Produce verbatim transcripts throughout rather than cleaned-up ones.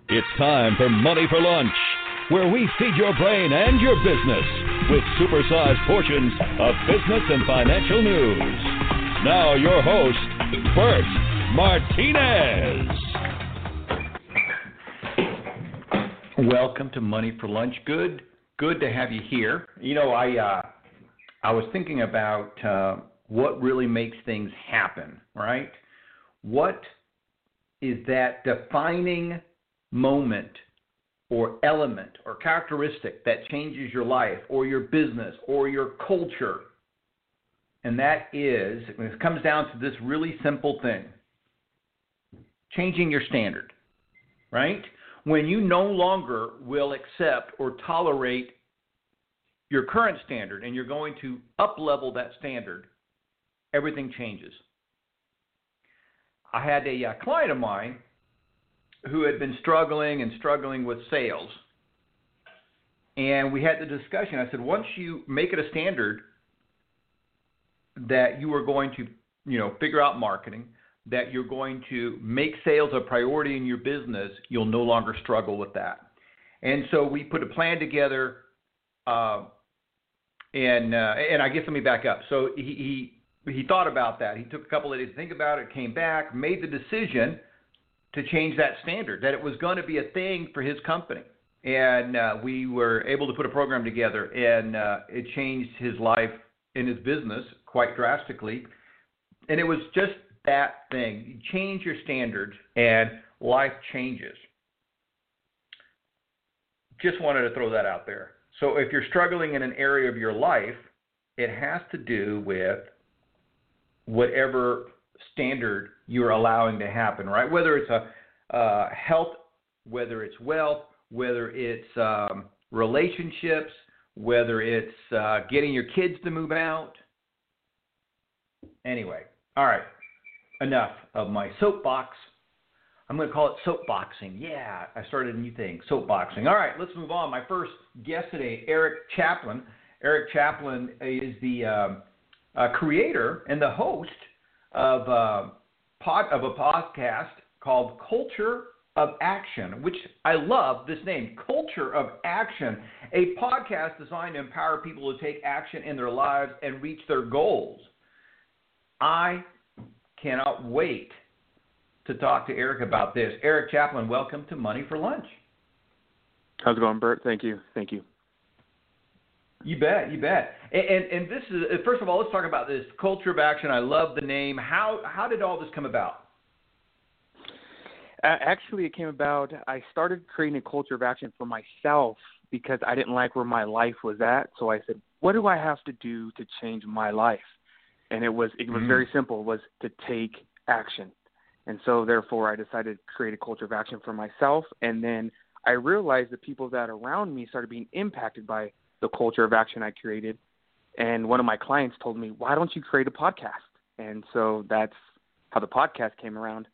It's time for Money for Lunch, where we feed your brain and your business with supersized portions of business and financial news. Now your host, Bert Martinez. Welcome to Money for Lunch. Good, good to have you here. You know, I uh, I was thinking about uh, what really makes things happen, right? What is that defining moment or element or characteristic that changes your life or your business or your culture? And that is, it comes down to this really simple thing: changing your standard, right? When you no longer will accept or tolerate your current standard and you're going to up-level that standard, everything changes. I had a, a client of mine who had been struggling and struggling with sales. And we had the discussion. I said, once you make it a standard that you are going to, you know, figure out marketing, that you're going to make sales a priority in your business, you'll no longer struggle with that. And so we put a plan together, uh, and uh, and I guess let me back up. So he, he he thought about that. He took a couple of days to think about it, came back, made the decision to change that standard, that it was going to be a thing for his company. And uh, we were able to put a program together, and uh, it changed his life and his business quite drastically. And it was just that thing. You change your standards, and life changes. Just wanted to throw that out there. So if you're struggling in an area of your life, it has to do with whatever standard you're allowing to happen, right? Whether it's a uh, health, whether it's wealth, whether it's um, relationships, whether it's uh, getting your kids to move out. Anyway, all right, enough of my soapbox. I'm going to call it soapboxing. Yeah, I started a new thing, soapboxing. All right, let's move on. My first guest today, Eric Chaplin. Eric Chaplin is the um, uh, creator and the host of uh, pod, of a podcast called Culture of Action, which I love this name, Culture of Action, a podcast designed to empower people to take action in their lives and reach their goals. I cannot wait to talk to Eric about this. Eric Chaplin, welcome to Money for Lunch. How's it going, Bert? Thank you. Thank you. You bet, you bet. And, and and this is, first of all, let's talk about this Culture of Action. I love the name. How how did all this come about? Uh, actually, it came about, I started creating a culture of action for myself because I didn't like where my life was at. So I said, what do I have to do to change my life? And it was it was mm. very simple, was to take action. And so, therefore, I decided to create a culture of action for myself. And then I realized the people that are around me started being impacted by the culture of action I created. And one of my clients told me, why don't you create a podcast? And so that's how the podcast came around.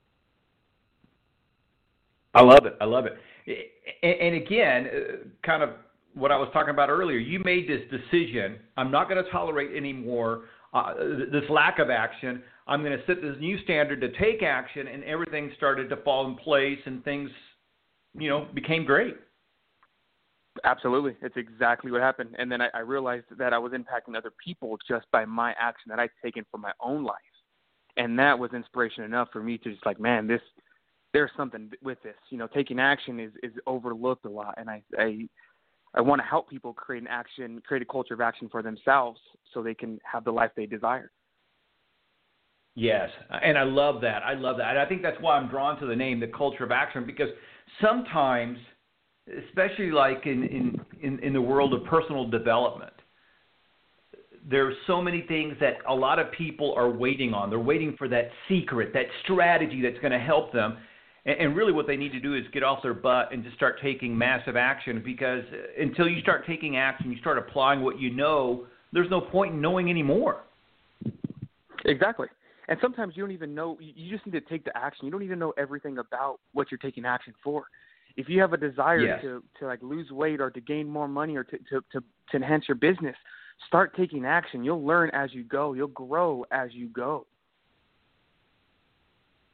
I love it. I love it. And again, kind of what I was talking about earlier, you made this decision. I'm not going to tolerate anymore uh, this lack of action. I'm going to set this new standard to take action, and everything started to fall in place, and things, you know, became great. Absolutely. It's exactly what happened. And then I, I realized that I was impacting other people just by my action that I'd taken for my own life. And that was inspiration enough for me to just like, man, this, there's something with this. You know, taking action is, is overlooked a lot. And I, I, I want to help people create an action, create a culture of action for themselves so they can have the life they desire. Yes, and I love that. I love that. And I think that's why I'm drawn to the name, the Culture of Action, because sometimes, especially like in, in, in, in the world of personal development, there's so many things that a lot of people are waiting on. They're waiting for that secret, that strategy that's going to help them. And, and really what they need to do is get off their butt and just start taking massive action, because until you start taking action, you start applying what you know, there's no point in knowing anymore. Exactly. And sometimes you don't even know, you just need to take the action. You don't even know everything about what you're taking action for. If you have a desire yes. to, to like lose weight or to gain more money or to, to, to, to enhance your business, start taking action. You'll learn as you go. You'll grow as you go.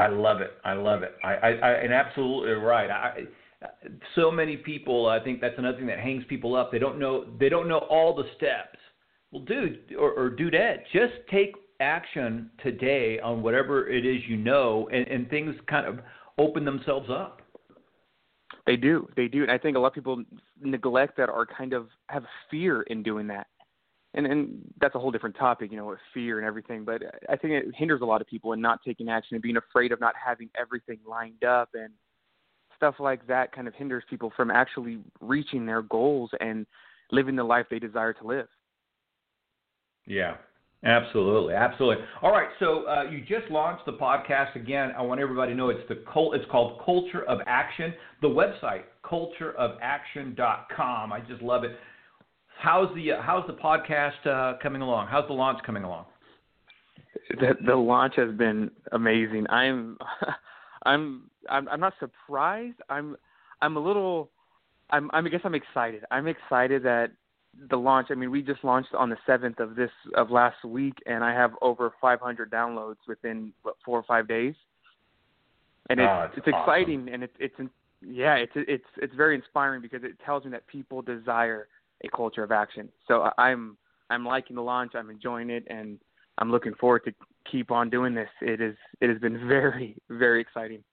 I love it. I love it. I, I, I and absolutely right. I, so many people, I think that's another thing that hangs people up. They don't know. They don't know all the steps. Well, dude or, or dudette, just take action today on whatever it is you know, and, and things kind of open themselves up. They do. They do. And I think a lot of people neglect that or kind of have fear in doing that. And and that's a whole different topic, you know, with fear and everything. But I think it hinders a lot of people in not taking action and being afraid of not having everything lined up, and stuff like that kind of hinders people from actually reaching their goals and living the life they desire to live. Yeah, absolutely, absolutely. All right, so uh, you just launched the podcast again. I want everybody to know it's the cult. It's called Culture of Action. The website culture of action dot com. I just love it. How's the uh, how's the podcast uh, coming along? How's the launch coming along? The, the launch has been amazing. I'm I'm I'm I'm not surprised. I'm I'm a little. I'm I guess I'm excited. I'm excited that the launch. I mean, we just launched on the seventh of this of last week, and I have over five hundred downloads within what, four or five days. And it's oh, it's awesome. exciting, and it's it's yeah, it's it's it's very inspiring because it tells me that people desire a culture of action. So I'm I'm liking the launch. I'm enjoying it, and I'm looking forward to keep on doing this. It is it has been very very exciting.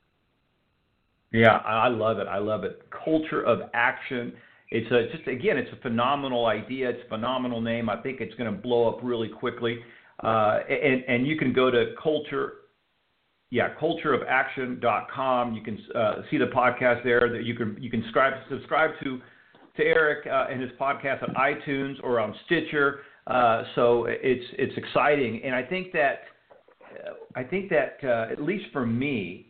Yeah, I love it. I love it. Culture of Action. It's a, just again, it's a phenomenal idea. It's a phenomenal name. I think it's going to blow up really quickly. Uh, and and you can go to culture, yeah, culture of action dot com. You can uh, see the podcast there. That you can you can subscribe subscribe to to Eric uh, and his podcast on iTunes or on Stitcher. Uh, so it's it's exciting, and I think that uh, I think that uh, at least for me,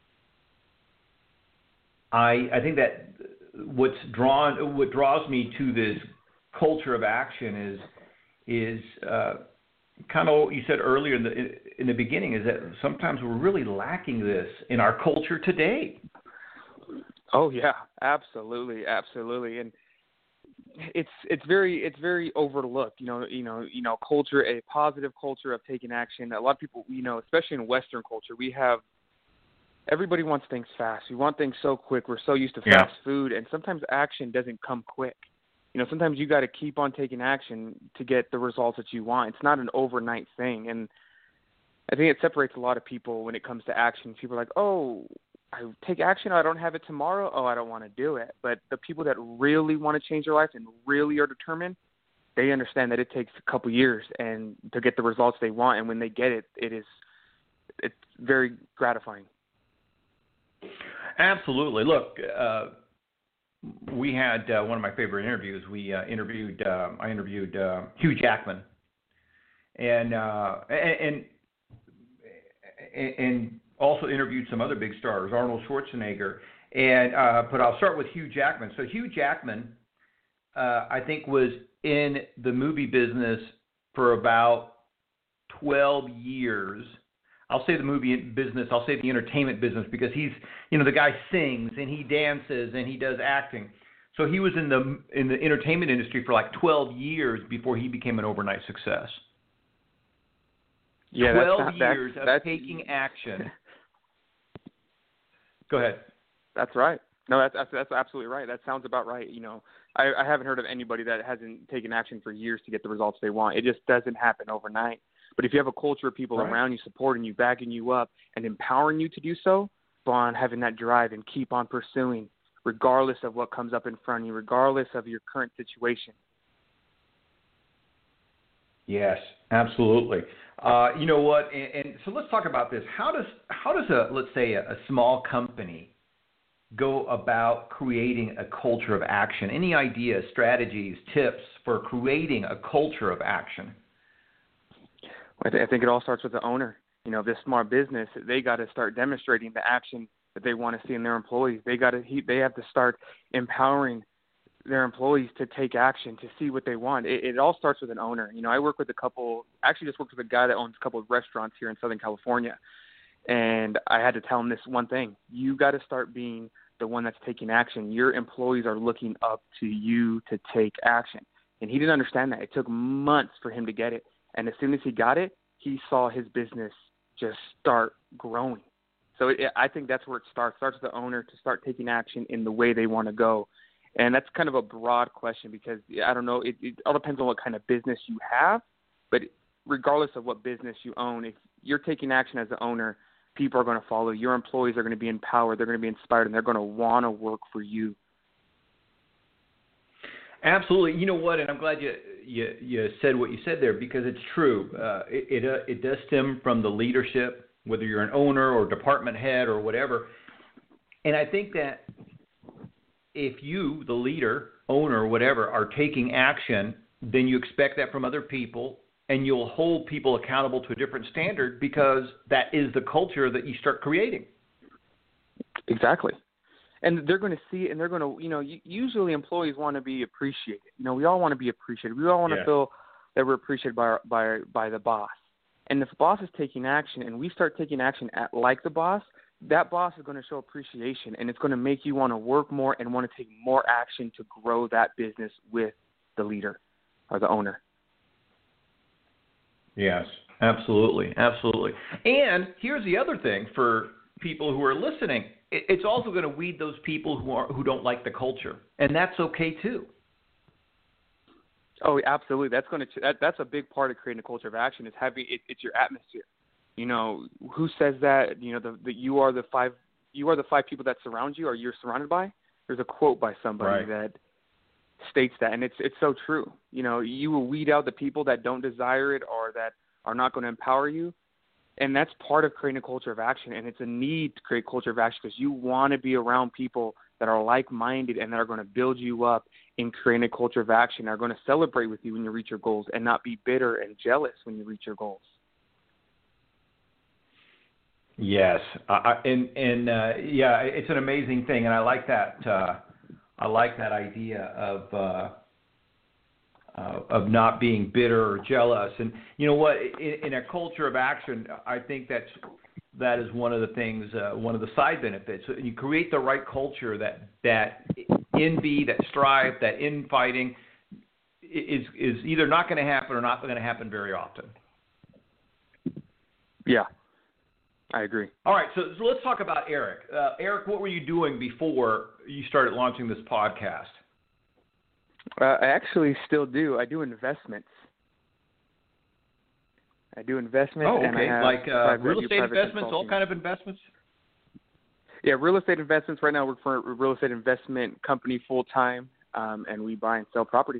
I I think that what's drawn what draws me to this culture of action is is uh, kind of what you said earlier in the in the beginning, is that sometimes we're really lacking this in our culture today. Oh yeah, absolutely, absolutely, and it's it's very it's very overlooked. You know, you know, you know, culture, a positive culture of taking action. A lot of people, you know, especially in Western culture, we have everybody wants things fast. We want things so quick. We're so used to Yeah. fast food, and sometimes action doesn't come quick. You know, sometimes you got to keep on taking action to get the results that you want. It's not an overnight thing, and I think it separates a lot of people when it comes to action. People are like, oh, I take action, I don't have it tomorrow, oh, I don't want to do it. But the people that really want to change their life and really are determined, they understand that it takes a couple years and to get the results they want, and when they get it, it is it's very gratifying. Absolutely. Look, uh, we had uh, one of my favorite interviews. We uh, interviewed uh, I interviewed uh, Hugh Jackman, and uh, and and also interviewed some other big stars, Arnold Schwarzenegger. And uh, but I'll start with Hugh Jackman. So Hugh Jackman, uh, I think, was in the movie business for about twelve years. I'll say the movie business, I'll say the entertainment business, because he's, you know, the guy sings and he dances and he does acting. So he was in the in the entertainment industry for like twelve years before he became an overnight success. Yeah, twelve that's not, years that's, of that's, taking action. Go ahead. That's right. No, that's, that's that's absolutely right. That sounds about right. You know, I, I haven't heard of anybody that hasn't taken action for years to get the results they want. It just doesn't happen overnight. But if you have a culture of people Right. around you supporting you, backing you up, and empowering you to do so, go on having that drive and keep on pursuing, regardless of what comes up in front of you, regardless of your current situation. Yes, absolutely. Uh, you know what? And, and so let's talk about this. How does how does a let's say a, a small company go about creating a culture of action? Any ideas, strategies, tips for creating a culture of action? I, th- I think it all starts with the owner. You know, this small business, they got to start demonstrating the action that they want to see in their employees. They got to, they have to start empowering their employees to take action, to see what they want. It, it all starts with an owner. You know, I work with a couple, actually just worked with a guy that owns a couple of restaurants here in Southern California. And I had to tell him this one thing: you got to start being the one that's taking action. Your employees are looking up to you to take action. And he didn't understand that. It took months for him to get it. And as soon as he got it, he saw his business just start growing. So it, I think that's where it starts. It starts with the owner to start taking action in the way they want to go. And that's kind of a broad question because, I don't know, it, it all depends on what kind of business you have. But regardless of what business you own, if you're taking action as an owner, people are going to follow. Your employees are going to be empowered. They're going to be inspired, and they're going to want to work for you. Absolutely. You know what? And I'm glad you you, you said what you said there because it's true. Uh, it it, uh, it does stem from the leadership, whether you're an owner or department head or whatever. And I think that if you, the leader, owner, whatever, are taking action, then you expect that from other people, and you'll hold people accountable to a different standard because that is the culture that you start creating. Exactly. And they're going to see it, and they're going to, you know, usually employees want to be appreciated. You know, we all want to be appreciated. We all want yeah. to feel that we're appreciated by, our, by, by the boss. And if the boss is taking action and we start taking action at, like the boss, that boss is going to show appreciation, and it's going to make you want to work more and want to take more action to grow that business with the leader or the owner. Yes, absolutely, absolutely. And here's the other thing for people who are listening. It's also going to weed those people who are who don't like the culture, and that's okay too. Oh, absolutely. That's going to that, that's a big part of creating a culture of action is having it, it's your atmosphere. You know, who says that? You know, the, the you are the five you are the five people that surround you or you're surrounded by. There's a quote by somebody right. that states that, and it's it's so true. You know, you will weed out the people that don't desire it or that are not going to empower you, and that's part of creating a culture of action. And it's a need to create culture of action because you want to be around people that are like-minded and that are going to build you up in creating a culture of action. Are going to celebrate with you when you reach your goals and not be bitter and jealous when you reach your goals. Yes, uh, and and uh, yeah, it's an amazing thing, and I like that. Uh, I like that idea of uh, uh, of not being bitter or jealous. And you know what? In, in a culture of action, I think that's that is one of the things, uh, one of the side benefits. You create the right culture that that envy, that strife, that infighting is is either not going to happen or not going to happen very often. Yeah. I agree. All right, so, so let's talk about Eric. Uh, Eric, what were you doing before you started launching this podcast? Uh, I actually still do. I do investments. I do investments. Oh, okay. And I have like uh, real I estate investments, all kind of investments? Yeah, real estate investments. Right now, we're for a real estate investment company full time, um, and we buy and sell properties.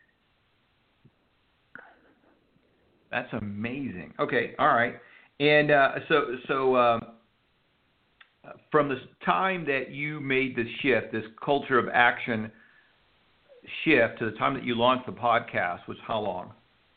That's amazing. Okay, all right. And uh, so, so uh, from the time that you made this shift, this culture of action shift, to the time that you launched the podcast, was how long?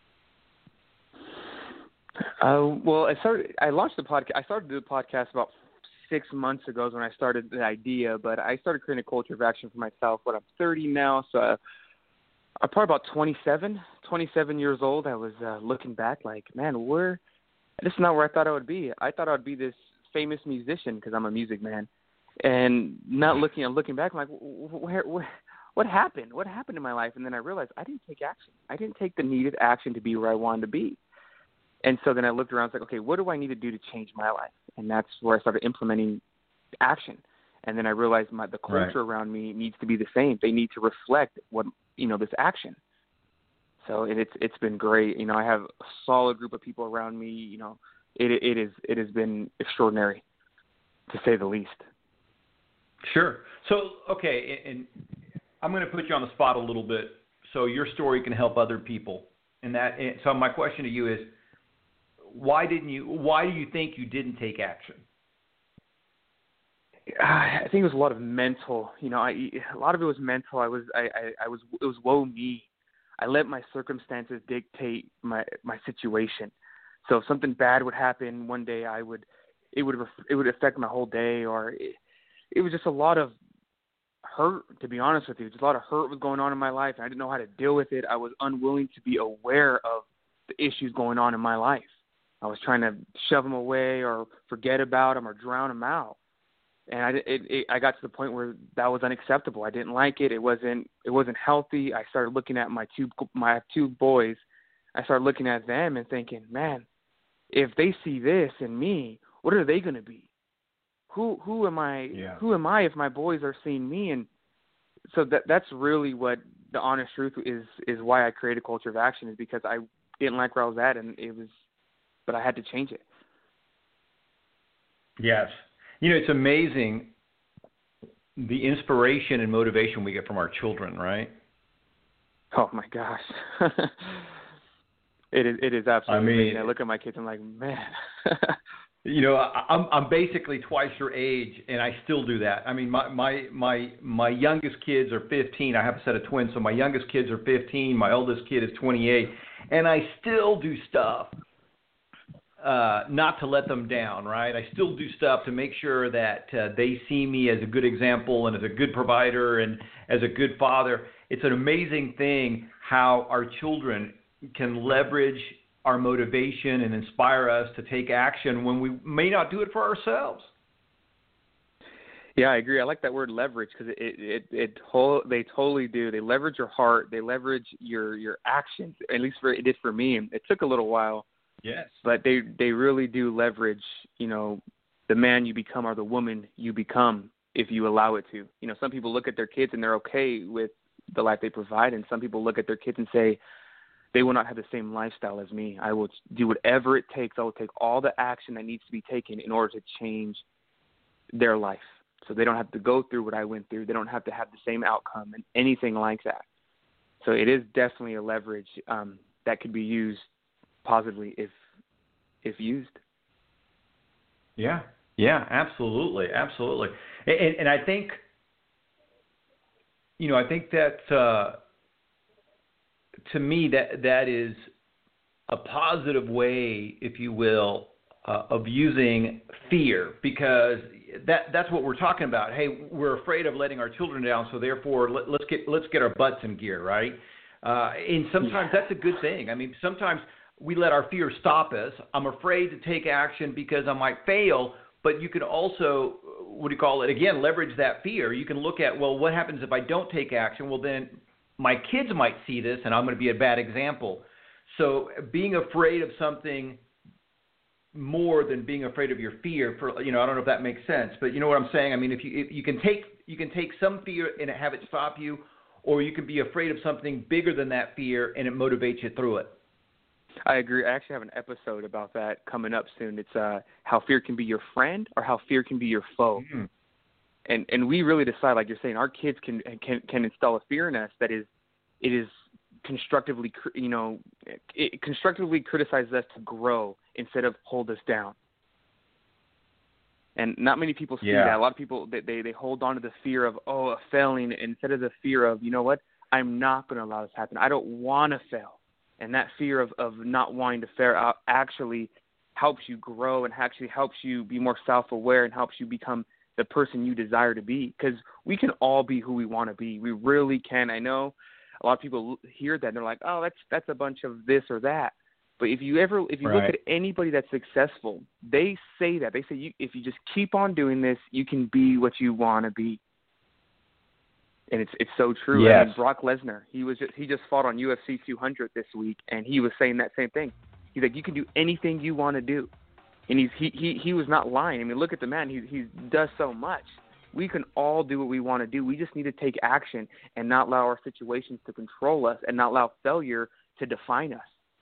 Uh, well, I started. I launched the podcast. I started to do the podcast about six months ago is when I started the idea. But I started creating a culture of action for myself. But I'm thirty now, so uh, I'm probably about twenty-seven, twenty-seven years old. I was uh, looking back, like, man, where. This is not where I thought I would be. I thought I would be this famous musician because I'm a music man, and not looking and looking back, I'm like, where, where, what happened? What happened in my life? And then I realized I didn't take action. I didn't take the needed action to be where I wanted to be. And so then I looked around, and was like, okay, what do I need to do to change my life? And that's where I started implementing action. And then I realized my the culture right. around me needs to be the same. They need to reflect what you know this action. So it, it's it's been great. You know, I have a solid group of people around me. You know, it it is it has been extraordinary, to say the least. Sure. So okay, and I'm going to put you on the spot a little bit, so your story can help other people. And that. And so my question to you is, why didn't you? Why do you think you didn't take action? I think it was a lot of mental. You know, I a lot of it was mental. I was I I, I was it was woe me. I let my circumstances dictate my, my situation. So if something bad would happen one day, I would, it would, it would affect my whole day, or it, it was just a lot of hurt, to be honest with you. Just a lot of hurt was going on in my life, and I didn't know how to deal with it. I was unwilling to be aware of the issues going on in my life. I was trying to shove them away or forget about them or drown them out. And I, it, it, I got to the point where that was unacceptable. I didn't like it. It wasn't. It wasn't healthy. I started looking at my two my two boys. I started looking at them and thinking, man, if they see this in me, what are they going to be? who who am I? Yeah. Who am I if my boys are seeing me? And so that that's really what the honest truth is. Is why I created Culture of Action, is because I didn't like where I was at, and it was, but I had to change it. Yes. You know, it's amazing the inspiration and motivation we get from our children, right? Oh my gosh. it is it is absolutely I mean, amazing. I look at my kids and I'm like, man. You know, I'm I'm basically twice your age, and I still do that. I mean, my my my my youngest kids are fifteen. I have a set of twins, so my youngest kids are fifteen. My oldest kid is twenty-eight, and I still do stuff uh, not to let them down, right? I still do stuff to make sure that uh, they see me as a good example and as a good provider and as a good father. It's an amazing thing how our children can leverage our motivation and inspire us to take action when we may not do it for ourselves. Yeah, I agree. I like that word leverage, because it it it, it whole, they totally do. They leverage your heart. They leverage your your actions. At least for, it did for me. It took a little while. Yes. But they they really do leverage, you know, the man you become or the woman you become if you allow it to. You know, some people look at their kids and they're okay with the life they provide, and some people look at their kids and say, they will not have the same lifestyle as me. I will do whatever it takes. I will take all the action that needs to be taken in order to change their life, so they don't have to go through what I went through. They don't have to have the same outcome and anything like that. So it is definitely a leverage um, that could be used positively if if used. Yeah, yeah, absolutely, absolutely. And, and I think, you know, I think that uh, to me that that is a positive way, if you will, uh, of using fear, because that that's what we're talking about. Hey, we're afraid of letting our children down, so therefore let, let's get let's get our butts in gear, right? Uh, and sometimes that's a good thing. I mean, sometimes we let our fear stop us. I'm afraid to take action because I might fail, but you can also, what do you call it, again, leverage that fear. You can look at, well, what happens if I don't take action? Well, then my kids might see this, and I'm going to be a bad example. So being afraid of something more than being afraid of your fear, for, you know, I don't know if that makes sense, but you know what I'm saying? I mean, if you if you can take you can take some fear and have it stop you, or you can be afraid of something bigger than that fear and it motivates you through it. I agree. I actually have an episode about that coming up soon. It's uh, how fear can be your friend or how fear can be your foe. Mm-hmm. And and we really decide, like you're saying, our kids can can can install a fear in us that is, it is constructively, you know, it constructively criticizes us to grow instead of hold us down. And not many people see yeah. that. A lot of people, they, they they hold on to the fear of, oh, failing, instead of the fear of, you know what, I'm not going to allow this to happen. I don't want to fail. And that fear of, of not wanting to fail actually helps you grow and actually helps you be more self-aware and helps you become the person you desire to be. Because we can all be who we want to be. We really can. I know a lot of people hear that and they're like, oh, that's that's a bunch of this or that. But if you ever, if you right. look at anybody that's successful, they say that. They say, you, if you just keep on doing this, you can be what you want to be. And it's it's so true. Yes. I mean, Brock Lesnar, he was just, he just fought on U F C two hundred this week, and he was saying that same thing. He's like, you can do anything you want to do, and he's he he he was not lying. I mean, look at the man. He he does so much. We can all do what we want to do. We just need to take action and not allow our situations to control us, and not allow failure to define us.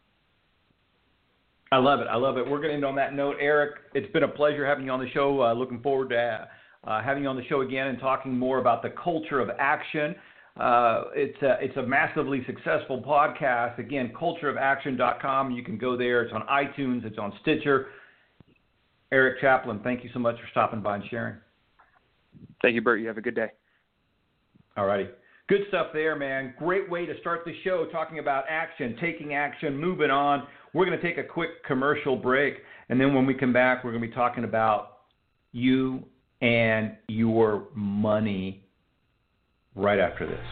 I love it. I love it. We're going to end on that note. Eric, it's been a pleasure having you on the show. Uh, looking forward to uh, having you on the show again and talking more about the culture of action. Uh, it's, a, it's a massively successful podcast. Again, culture of action dot com. You can go there. It's on iTunes. It's on Stitcher. Eric Chaplin, thank you so much for stopping by and sharing. Thank you, Bert. You have a good day. All righty. Good stuff there, man. Great way to start the show, talking about action, taking action, moving on. We're going to take a quick commercial break, and then when we come back, we're going to be talking about you and your money right after this.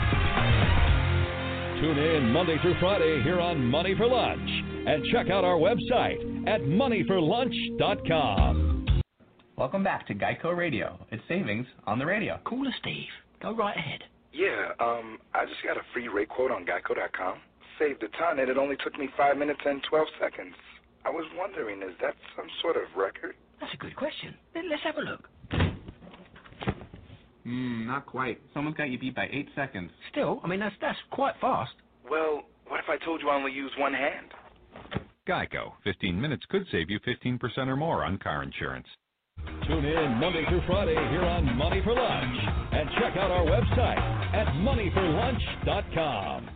Tune in Monday through Friday here on Money for Lunch, and check out our website at money for lunch dot com. Welcome back to Geico Radio. It's savings on the radio. Cooler, Steve. Go right ahead. Yeah, um, I just got a free rate quote on Geico dot com. Saved a ton, and it only took me five minutes and twelve seconds. I was wondering, is that some sort of record? That's a good question. Then let's have a look. Mm, not quite. Someone's got you beat by eight seconds. Still, I mean, that's that's quite fast. Well, what if I told you I only use one hand? Geico. fifteen minutes could save you fifteen percent or more on car insurance. Tune in Monday through Friday here on Money for Lunch. And check out our website at money for lunch dot com.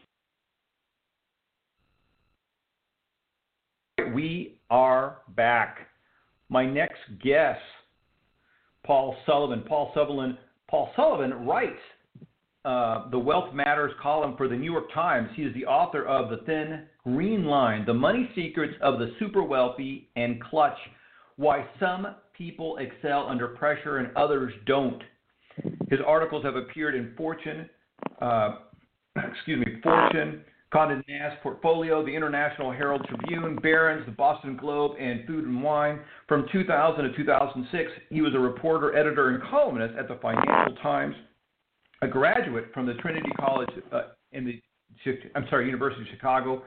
We are back. My next guest, Paul Sullivan. Paul Sullivan, Paul Sullivan writes uh, the Wealth Matters column for the New York Times. He is the author of The Thin Green Line, The Money Secrets of the Super Wealthy and Clutch, Why Some People Excel Under Pressure and Others Don't. His articles have appeared in Fortune, uh, excuse me, Fortune, Condé Nast Portfolio, the International Herald Tribune, Barron's, the Boston Globe, and Food and Wine. From two thousand to two thousand six, he was a reporter, editor, and columnist at the Financial Times, a graduate from the Trinity College uh, in the, I'm sorry, University of Chicago.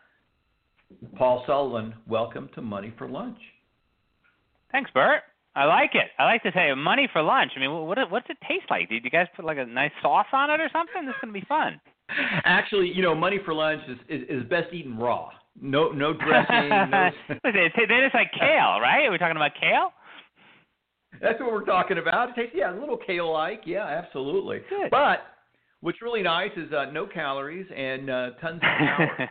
Paul Sullivan, welcome to Money for Lunch. Thanks, Bert. I like it. I like to say money for lunch. I mean, what what's it taste like? Did you guys put like a nice sauce on it or something? This is going to be fun. Actually, you know, money for lunch is, is, is best eaten raw. No no dressing. no... Listen, then it's like kale, right? Are we talking about kale? That's what we're talking about. It tastes, yeah, a little kale-like. Yeah, absolutely. Good. But what's really nice is uh, no calories and uh, tons of power.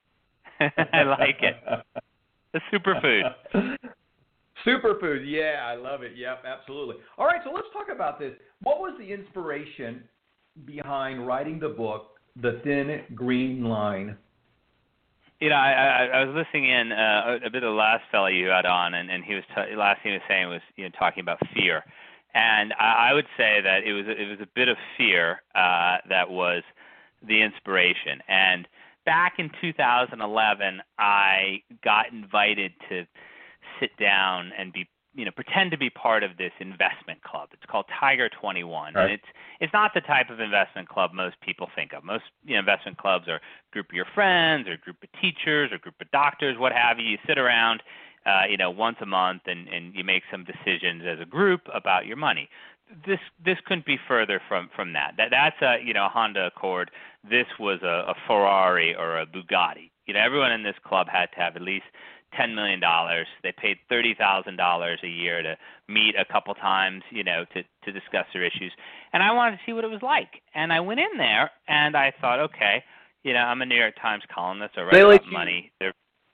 I like it. The superfood. Superfood, yeah, I love it. Yep, absolutely. All right, so let's talk about this. What was the inspiration behind writing the book, The Thin Green Line? You know, I, I, I was listening in uh, a bit of the last fellow you had on, and, and he was t- last thing he was saying was you know talking about fear, and I, I would say that it was it was a bit of fear uh, that was the inspiration. And back in two thousand eleven, I got invited to sit down and be, you know, pretend to be part of this investment club. It's called Tiger twenty-one, right. And it's it's not the type of investment club most people think of. Most you know, investment clubs are a group of your friends, or a group of teachers, or a group of doctors, what have you. You sit around, uh, you know, once a month, and, and you make some decisions as a group about your money. This this couldn't be further from, from that. That that's a you know a Honda Accord. This was a, a Ferrari or a Bugatti. You know, everyone in this club had to have at least ten million dollars. They paid thirty thousand dollars a year to meet a couple times, you know, to, to discuss their issues. And I wanted to see what it was like. And I went in there, and I thought, okay, you know, I'm a New York Times columnist. I write about money. They're,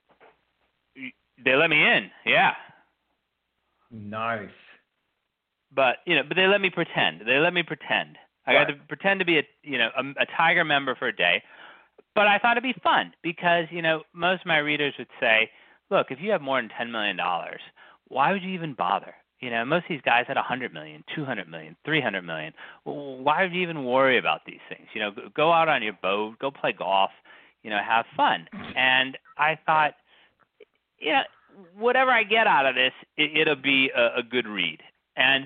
they let me in, yeah. Nice. But, you know, but they let me pretend. They let me pretend. I right. got to pretend to be a, you know, a, a Tiger member for a day. But I thought it'd be fun because, you know, most of my readers would say, look, if you have more than ten million dollars, why would you even bother? You know, most of these guys had one hundred million dollars, two hundred million dollars, three hundred million dollars. Why would you even worry about these things? You know, go out on your boat, go play golf, you know, have fun. And I thought, you know, whatever I get out of this, it, it'll be a, a good read. And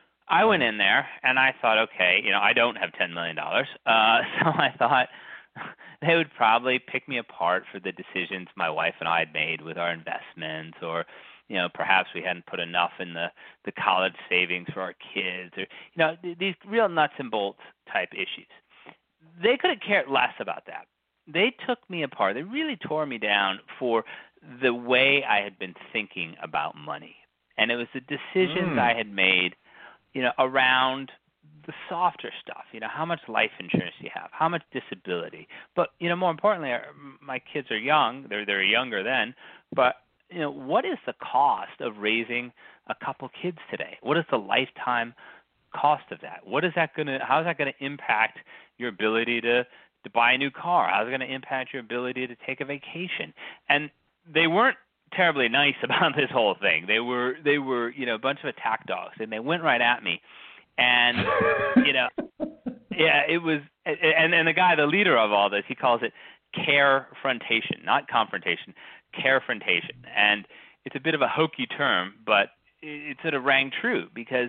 I went in there, and I thought, okay, you know, I don't have ten million dollars. Uh, so I thought they would probably pick me apart for the decisions my wife and I had made with our investments, or, you know, perhaps we hadn't put enough in the, the college savings for our kids, or, you know, th- these real nuts and bolts type issues. They could have cared less about that. They took me apart. They really tore me down for the way I had been thinking about money. And it was the decisions mm. I had made, you know, around the softer stuff, you know, how much life insurance do you have, how much disability. But, you know, more importantly, my kids are young. They're they're younger then. But, you know, what is the cost of raising a couple kids today? What is the lifetime cost of that? What is that going to, how is that going to impact your ability to, to buy a new car? How is it going to impact your ability to take a vacation? And they weren't terribly nice about this whole thing. They were, they were, you know, a bunch of attack dogs, and they went right at me. And, you know, yeah, it was, and, and the guy, the leader of all this, he calls it carefrontation, not confrontation, carefrontation. And it's a bit of a hokey term, but it, it sort of rang true because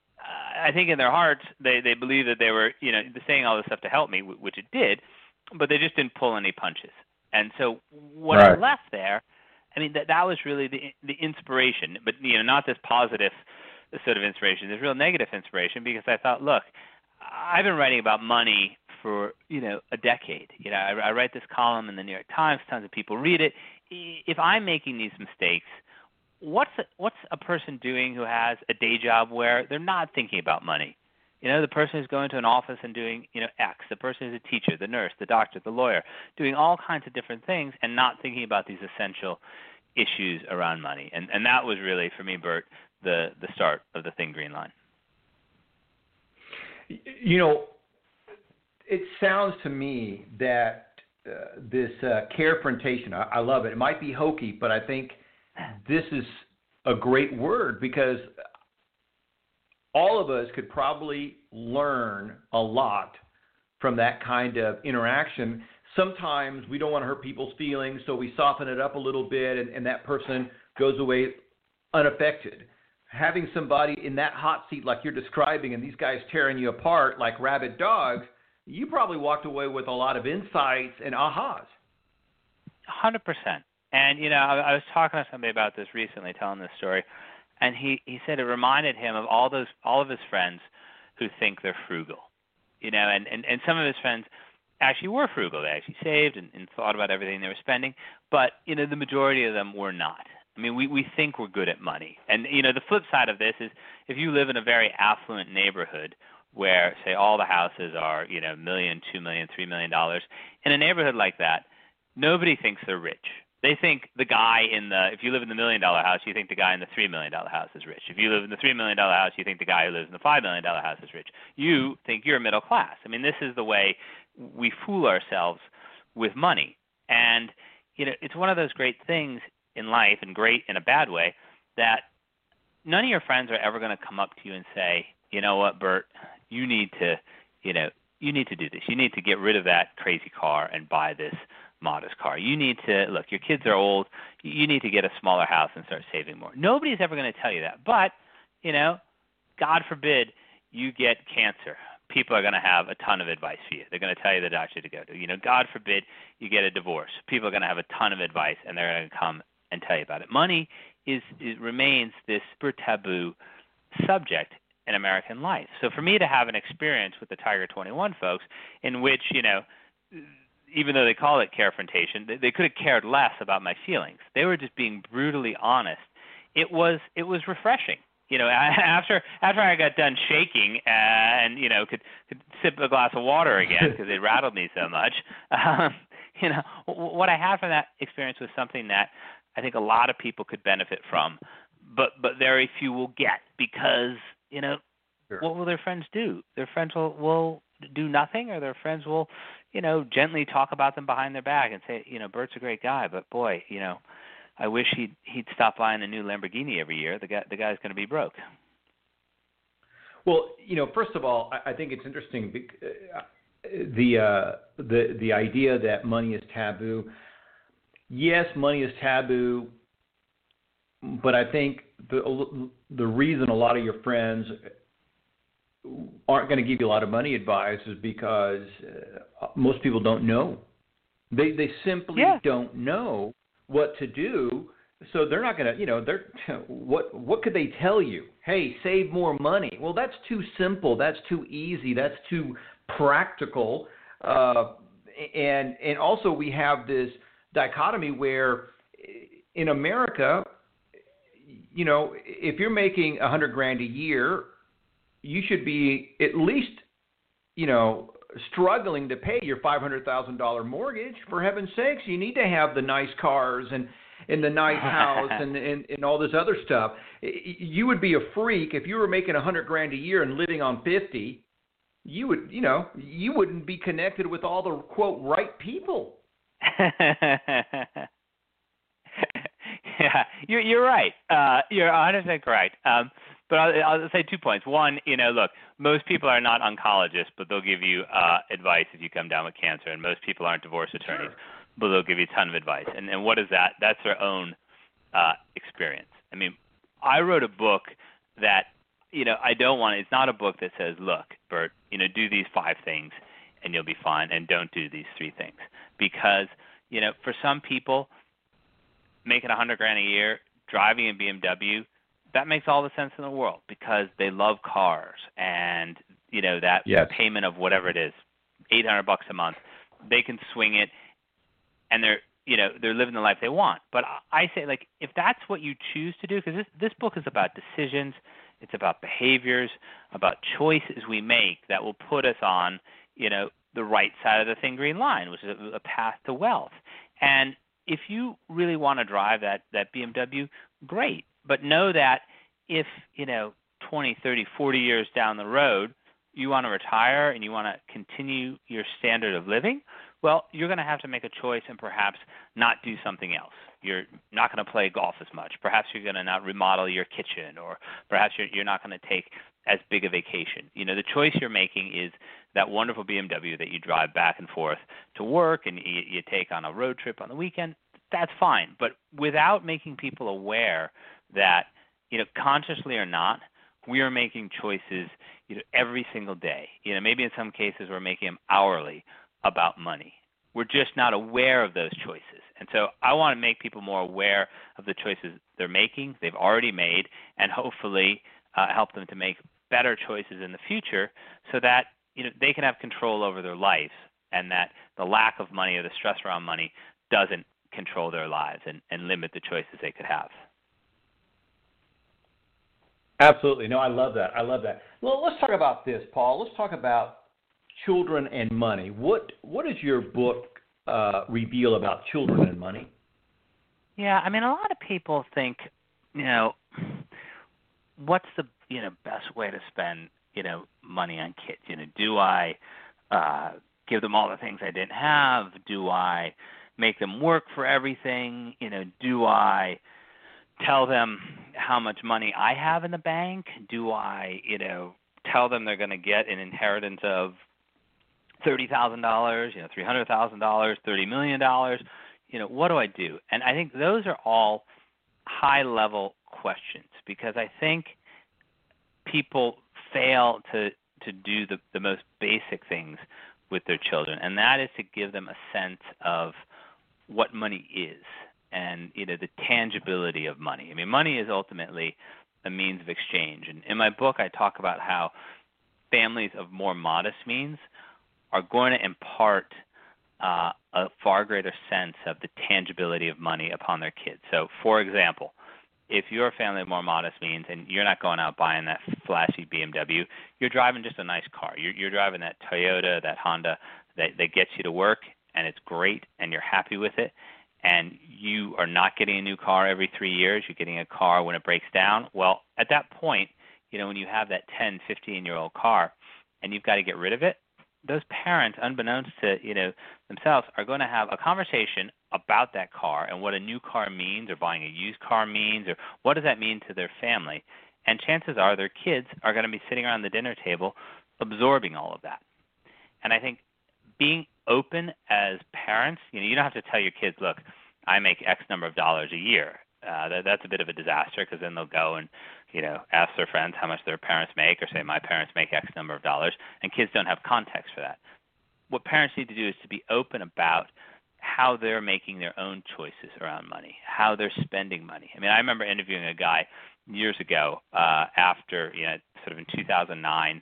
uh, I think in their hearts they, they believe that they were, you know, saying all this stuff to help me, which it did, but they just didn't pull any punches. And so when right. I left there, I mean, that that was really the the inspiration, but, you know, not this positive sort of inspiration. There's real negative inspiration because I thought, look, I've been writing about money for, you know, a decade. You know, I, I write this column in the New York Times. Tons of people read it. If I'm making these mistakes, what's a, what's a person doing who has a day job where they're not thinking about money? You know, the person who's going to an office and doing, you know, X, the person who's a teacher, the nurse, the doctor, the lawyer, doing all kinds of different things and not thinking about these essential issues around money. And and that was really, for me, Bert, the, the start of the Thin Green Line. You know, it sounds to me that uh, this uh, carefrontation, I, I love it. It might be hokey, but I think this is a great word because all of us could probably learn a lot from that kind of interaction. Sometimes we don't want to hurt people's feelings, so we soften it up a little bit, and, and that person goes away unaffected. Having somebody in that hot seat like you're describing and these guys tearing you apart like rabid dogs, you probably walked away with a lot of insights and ahas. one hundred percent. And, you know, I, I was talking to somebody about this recently, telling this story, and he, he said it reminded him of all those all of his friends who think they're frugal. You know, and, and, and some of his friends actually were frugal. They actually saved and, and thought about everything they were spending. But, you know, the majority of them were not. I mean, we, we think we're good at money. And, you know, the flip side of this is if you live in a very affluent neighborhood where, say, all the houses are, you know, a million, two million, three million dollars, in a neighborhood like that, nobody thinks they're rich. They think the guy in the, if you live in the million dollar house, you think the guy in the three million dollar house is rich. If you live in the three million dollar house, you think the guy who lives in the five million dollar house is rich. You think you're middle class. I mean, this is the way we fool ourselves with money. And, you know, it's one of those great things in life, and great in a bad way, that none of your friends are ever going to come up to you and say, you know what, Bert, you need to, you know, you need to do this. You need to get rid of that crazy car and buy this modest car. You need to, look, your kids are old. You need to get a smaller house and start saving more. Nobody's ever going to tell you that. But, you know, God forbid you get cancer. People are going to have a ton of advice for you. They're going to tell you the doctor to go to. You know, God forbid you get a divorce. People are going to have a ton of advice, and they're going to come and tell you about it. Money is it remains this super taboo subject in American life. So for me to have an experience with the Tiger twenty-one folks in which, you know, even though they call it carefrontation, they, they could have cared less about my feelings. They were just being brutally honest. It was it was refreshing. You know, after after I got done shaking and, you know, could, could sip a glass of water again because it rattled me so much, um, you know, what I had from that experience was something that I think a lot of people could benefit from, but but very few will get because, you know, sure. What will their friends do? Their friends will, will do nothing, or their friends will, you know, gently talk about them behind their back and say, you know, Bert's a great guy, but boy, you know, I wish he'd he'd stop buying a new Lamborghini every year. The guy the guy's going to be broke. Well, you know, first of all, I, I think it's interesting uh, the uh, the the idea that money is taboo. Yes, money is taboo, but I think the the reason a lot of your friends aren't going to give you a lot of money advice is because uh, most people don't know. They they simply yeah. don't know what to do, so they're not going to, you know, they're what what could they tell you? Hey, save more money. Well, that's too simple. That's too easy. That's too practical. Uh, and and also we have this dichotomy where in America, you know, if you're making a hundred grand a year, you should be at least, you know, struggling to pay your five hundred thousand dollars mortgage. For heaven's sakes, you need to have the nice cars and, and the nice house and, and, and all this other stuff. You would be a freak if you were making a hundred grand a year and living on fifty. You would, you know, you wouldn't be connected with all the quote right people. Yeah, you're you're right. Uh, you're one hundred percent correct. Um, But I'll, I'll say two points. One, you know, look, most people are not oncologists, but they'll give you uh, advice if you come down with cancer. And most people aren't divorce attorneys, sure. but they'll give you a ton of advice. And, and what is that? That's their own uh, experience. I mean, I wrote a book that, you know, I don't want – it's not a book that says, look, Bert, you know, do these five things and you'll be fine, and don't do these three things. Because, you know, for some people, making a hundred grand a year, driving a B M W – that makes all the sense in the world because they love cars and, you know, that yes. payment of whatever it is, eight hundred bucks a month, they can swing it and they're, you know, they're living the life they want. But I say, like, if that's what you choose to do, because this, this book is about decisions, it's about behaviors, about choices we make that will put us on, you know, the right side of the thin green line, which is a, a path to wealth. And if you really want to drive that, that B M W, great. But know that if, you know, twenty, thirty, forty years down the road, you want to retire and you want to continue your standard of living, well, you're going to have to make a choice and perhaps not do something else. You're not going to play golf as much. Perhaps you're going to not remodel your kitchen, or perhaps you're, you're not going to take as big a vacation. You know, the choice you're making is that wonderful B M W that you drive back and forth to work and you, you take on a road trip on the weekend. That's fine. But without making people aware that, you know, consciously or not, we are making choices, you know, every single day. You know, maybe in some cases we're making them hourly about money. We're just not aware of those choices. And so I want to make people more aware of the choices they're making, they've already made, and hopefully uh, help them to make better choices in the future so that, you know, they can have control over their lives and that the lack of money or the stress around money doesn't control their lives and, and limit the choices they could have. Absolutely. No, I love that. I love that. Well, let's talk about this, Paul. Let's talk about children and money. What What does your book uh, reveal about children and money? Yeah, I mean, a lot of people think, you know, what's the, you know, best way to spend, you know, money on kids? You know, do I uh, give them all the things I didn't have? Do I make them work for everything? You know, do I tell them how much money I have in the bank? Do I, you know, tell them they're going to get an inheritance of thirty thousand dollars, you know, three hundred thousand dollars, thirty million dollars? You know, what do I do? And I think those are all high-level questions because I think people fail to, to do the, the most basic things with their children, and that is to give them a sense of what money is and, you know, the tangibility of money. I mean, money is ultimately a means of exchange. And in my book, I talk about how families of more modest means are going to impart uh, a far greater sense of the tangibility of money upon their kids. So, for example, if you're a family of more modest means and you're not going out buying that flashy B M W, you're driving just a nice car. You're, you're driving that Toyota, that Honda that, that gets you to work, and it's great, and you're happy with it, and you are not getting a new car every three years. You're getting a car when it breaks down. Well, at that point, you know, when you have that ten, fifteen-year-old car and you've got to get rid of it, those parents, unbeknownst to, you know, themselves, are going to have a conversation about that car and what a new car means or buying a used car means or what does that mean to their family. And chances are their kids are going to be sitting around the dinner table absorbing all of that. And I think being open as parents, you know, you don't have to tell your kids, look, I make X number of dollars a year. Uh, that, that's a bit of a disaster because then they'll go and, you know, ask their friends how much their parents make or say my parents make X number of dollars, and kids don't have context for that. What parents need to do is to be open about how they're making their own choices around money, how they're spending money. I mean, I remember interviewing a guy years ago uh, after, you know, sort of in two thousand nine,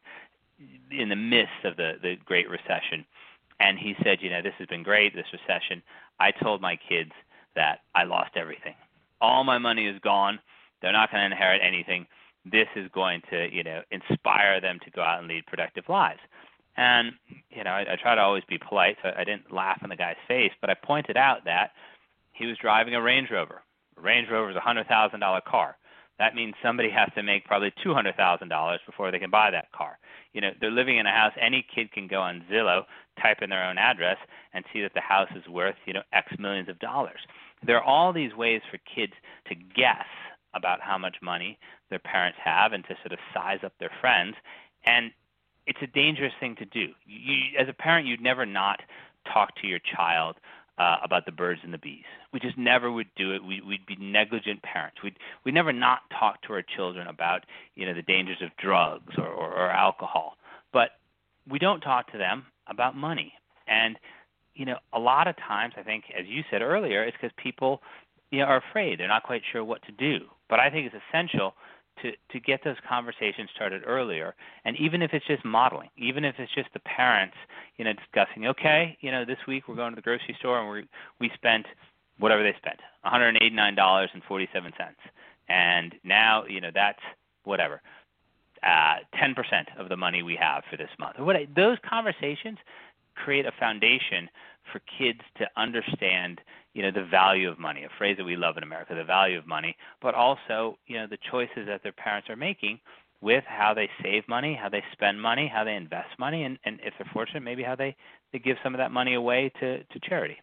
in the midst of the, the Great Recession, and he said, you know, this has been great, this recession. I told my kids that I lost everything. All my money is gone. They're not going to inherit anything. This is going to, you know, inspire them to go out and lead productive lives. And, you know, I, I try to always be polite, so I didn't laugh in the guy's face, but I pointed out that he was driving a Range Rover. A Range Rover is a one hundred thousand dollars car. That means somebody has to make probably two hundred thousand dollars before they can buy that car. You know, they're living in a house. Any kid can go on Zillow, type in their own address, and see that the house is worth, you know, X millions of dollars. There are all these ways for kids to guess about how much money their parents have and to sort of size up their friends. And it's a dangerous thing to do. You, as a parent, you'd never not talk to your child uh, about the birds and the bees. We just never would do it. We, we'd be negligent parents. We'd, we'd never not talk to our children about, you know, the dangers of drugs or, or, or alcohol. But we don't talk to them about money. And, you know, a lot of times, I think, as you said earlier, it's because people, you know, are afraid. They're not quite sure what to do. But I think it's essential to, to get those conversations started earlier. And even if it's just modeling, even if it's just the parents, you know, discussing, okay, you know, this week we're going to the grocery store and we we spent whatever they spent, one hundred eighty-nine dollars and forty-seven cents. And now, you know, that's whatever, uh, ten percent of the money we have for this month. What I, those conversations create a foundation for kids to understand, you know, the value of money, a phrase that we love in America, the value of money, but also, you know, the choices that their parents are making with how they save money, how they spend money, how they invest money, and, and if they're fortunate, maybe how they, they give some of that money away to, to charity.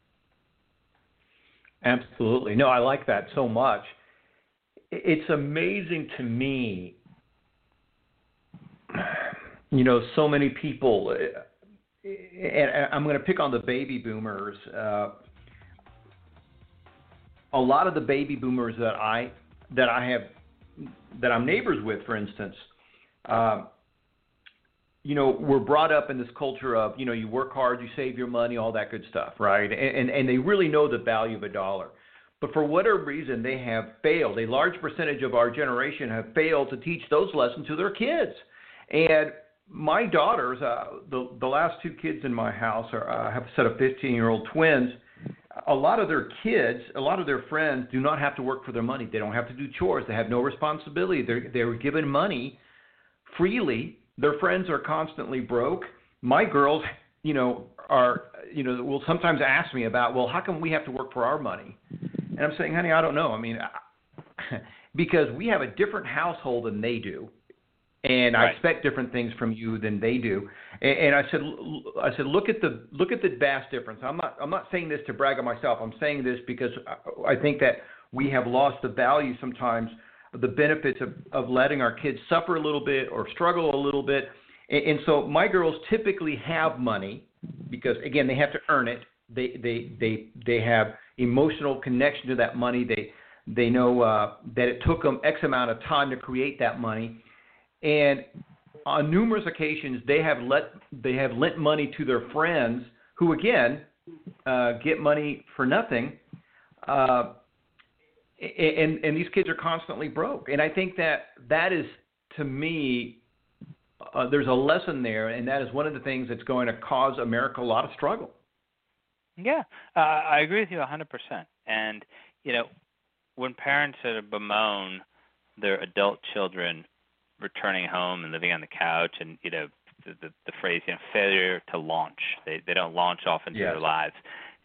Absolutely. No, I like that so much. It's amazing to me, you know, so many people, and I'm going to pick on the baby boomers. Uh, a lot of the baby boomers that I that I have that I'm neighbors with, for instance, uh, you know, were brought up in this culture of, you know, you work hard, you save your money, all that good stuff, right? And and, and they really know the value of a dollar. But for whatever reason, they have failed. A large percentage of our generation have failed to teach those lessons to their kids. And my daughters, uh, the the last two kids in my house are uh, have a set of fifteen-year-old twins. A lot of their kids, a lot of their friends do not have to work for their money. They don't have to do chores. They have no responsibility. They're they're given money freely. Their friends are constantly broke. My girls, you know, are you know will sometimes ask me about, well, how come we have to work for our money? And I'm saying, honey, I don't know. I mean, because we have a different household than they do. And right. I expect different things from you than they do. And, and I said, I said, look at the look at the vast difference. I'm not I'm not saying this to brag on myself. I'm saying this because I think that we have lost the value sometimes of the benefits of, of letting our kids suffer a little bit or struggle a little bit. And, and so my girls typically have money because, again, they have to earn it. They they they they have emotional connection to that money. They they know uh, that it took them X amount of time to create that money. And on numerous occasions, they have let they have lent money to their friends, who again uh, get money for nothing, uh, and and these kids are constantly broke. And I think that that is, to me, uh, there's a lesson there, and that is one of the things that's going to cause America a lot of struggle. Yeah, uh, I agree with you one hundred percent. And you know, when parents sort of bemoan their adult children returning home and living on the couch, and you know the, the, the phrase, you know, failure to launch. They they don't launch off into yes. their lives.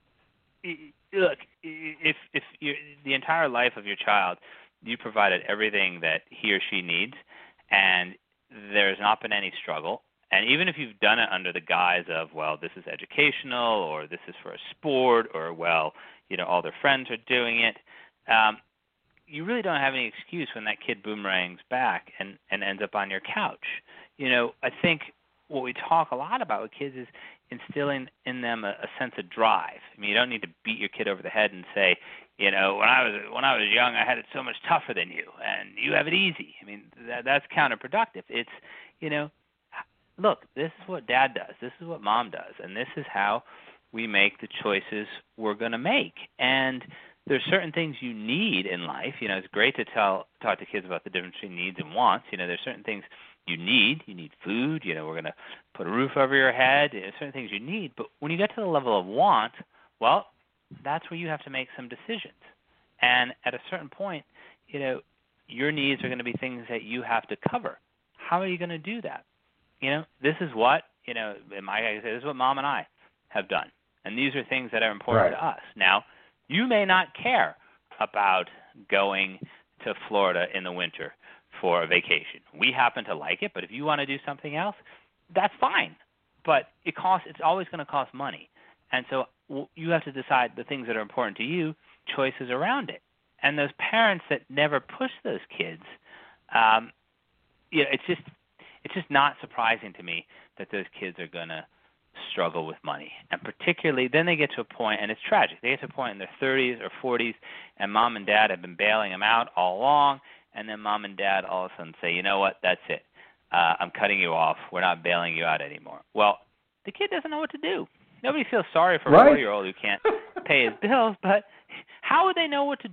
Look, if if you the entire life of your child, you provided everything that he or she needs, and there's not been any struggle, and even if you've done it under the guise of, well, this is educational, or this is for a sport, or well, you know, all their friends are doing it. Um, you really don't have any excuse when that kid boomerangs back and, and ends up on your couch. You know, I think what we talk a lot about with kids is instilling in them a, a sense of drive. I mean, you don't need to beat your kid over the head and say, you know, when I was when I was young, I had it so much tougher than you, and you have it easy. I mean, that, that's counterproductive. It's, you know, look, this is what Dad does. This is what Mom does, and this is how we make the choices we're going to make. And there's certain things you need in life. You know, it's great to tell talk to kids about the difference between needs and wants. You know, there's certain things you need. You need food. You know, we're going to put a roof over your head. There's certain things you need. But when you get to the level of want, well, that's where you have to make some decisions. And at a certain point, you know, your needs are going to be things that you have to cover. How are you going to do that? You know, this is what, you know, in my case, this is what Mom and I have done. And these are things that are important right. to us. Now, you may not care about going to Florida in the winter for a vacation. We happen to like it, but if you want to do something else, that's fine. But it costs. It's always going to cost money. And so you have to decide the things that are important to you, choices around it. And those parents that never push those kids, um, you know, it's just it's just not surprising to me that those kids are going to struggle with money. And particularly, then they get to a point, and it's tragic, they get to a point in their thirties or forties, and Mom and Dad have been bailing them out all along, and then Mom and Dad all of a sudden say, you know what, that's it. Uh, I'm cutting you off. We're not bailing you out anymore. Well, the kid doesn't know what to do. Nobody feels sorry for a right. four-year-old who can't pay his bills, but how would they know what to do?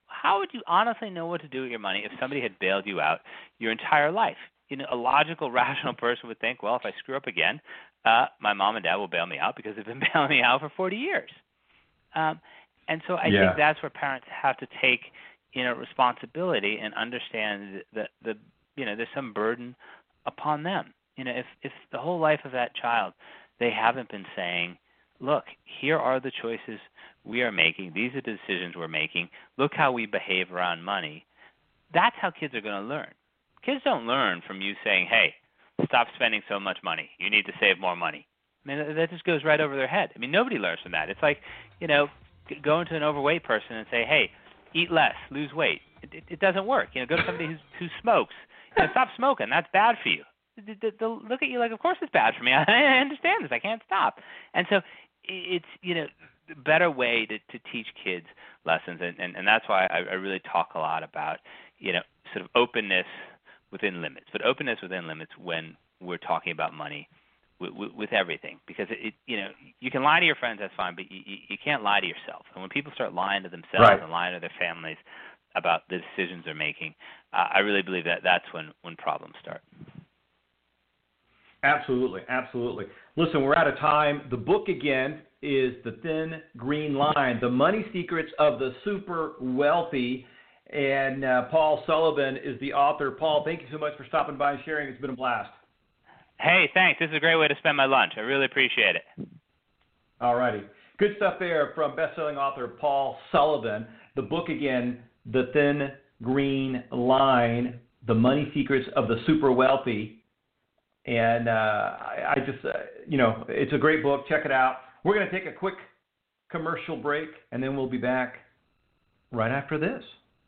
how would you honestly know what to do with your money if somebody had bailed you out your entire life? You know, a logical, rational person would think, well, if I screw up again, uh, my mom and dad will bail me out because they've been bailing me out for forty years. Um, and so I yeah. think that's where parents have to take, you know, responsibility and understand that the, you know, there's some burden upon them. You know, if if the whole life of that child, they haven't been saying, look, here are the choices we are making. These are the decisions we're making. Look how we behave around money. That's how kids are going to learn. Kids don't learn from you saying, hey, stop spending so much money. You need to save more money. I mean, that just goes right over their head. I mean, nobody learns from that. It's like, you know, going to an overweight person and say, hey, eat less, lose weight. It, it, it doesn't work. You know, go to somebody who's, who smokes. You know, stop smoking. That's bad for you. They'll, they'll look at you like, of course it's bad for me. I understand this. I can't stop. And so it's, you know, a better way to, to teach kids lessons. And, and, and that's why I, I really talk a lot about, you know, sort of openness within limits, but openness within limits when we're talking about money with, with, with everything. Because, it, you know, you can lie to your friends, that's fine, but you, you can't lie to yourself. And when people start lying to themselves right. and lying to their families about the decisions they're making, uh, I really believe that that's when, when problems start. Absolutely, absolutely. Listen, we're out of time. The book, again, is The Thin Green Line, The Money Secrets of the Super Wealthy. And uh, Paul Sullivan is the author. Paul, thank you so much for stopping by and sharing. It's been a blast. Hey, thanks. This is a great way to spend my lunch. I really appreciate it. All righty. Good stuff there from best-selling author Paul Sullivan. The book, again, The Thin Green Line, The Money Secrets of the Super Wealthy. And uh, I, I just, uh, you know, it's a great book. Check it out. We're going to take a quick commercial break, and then we'll be back right after this.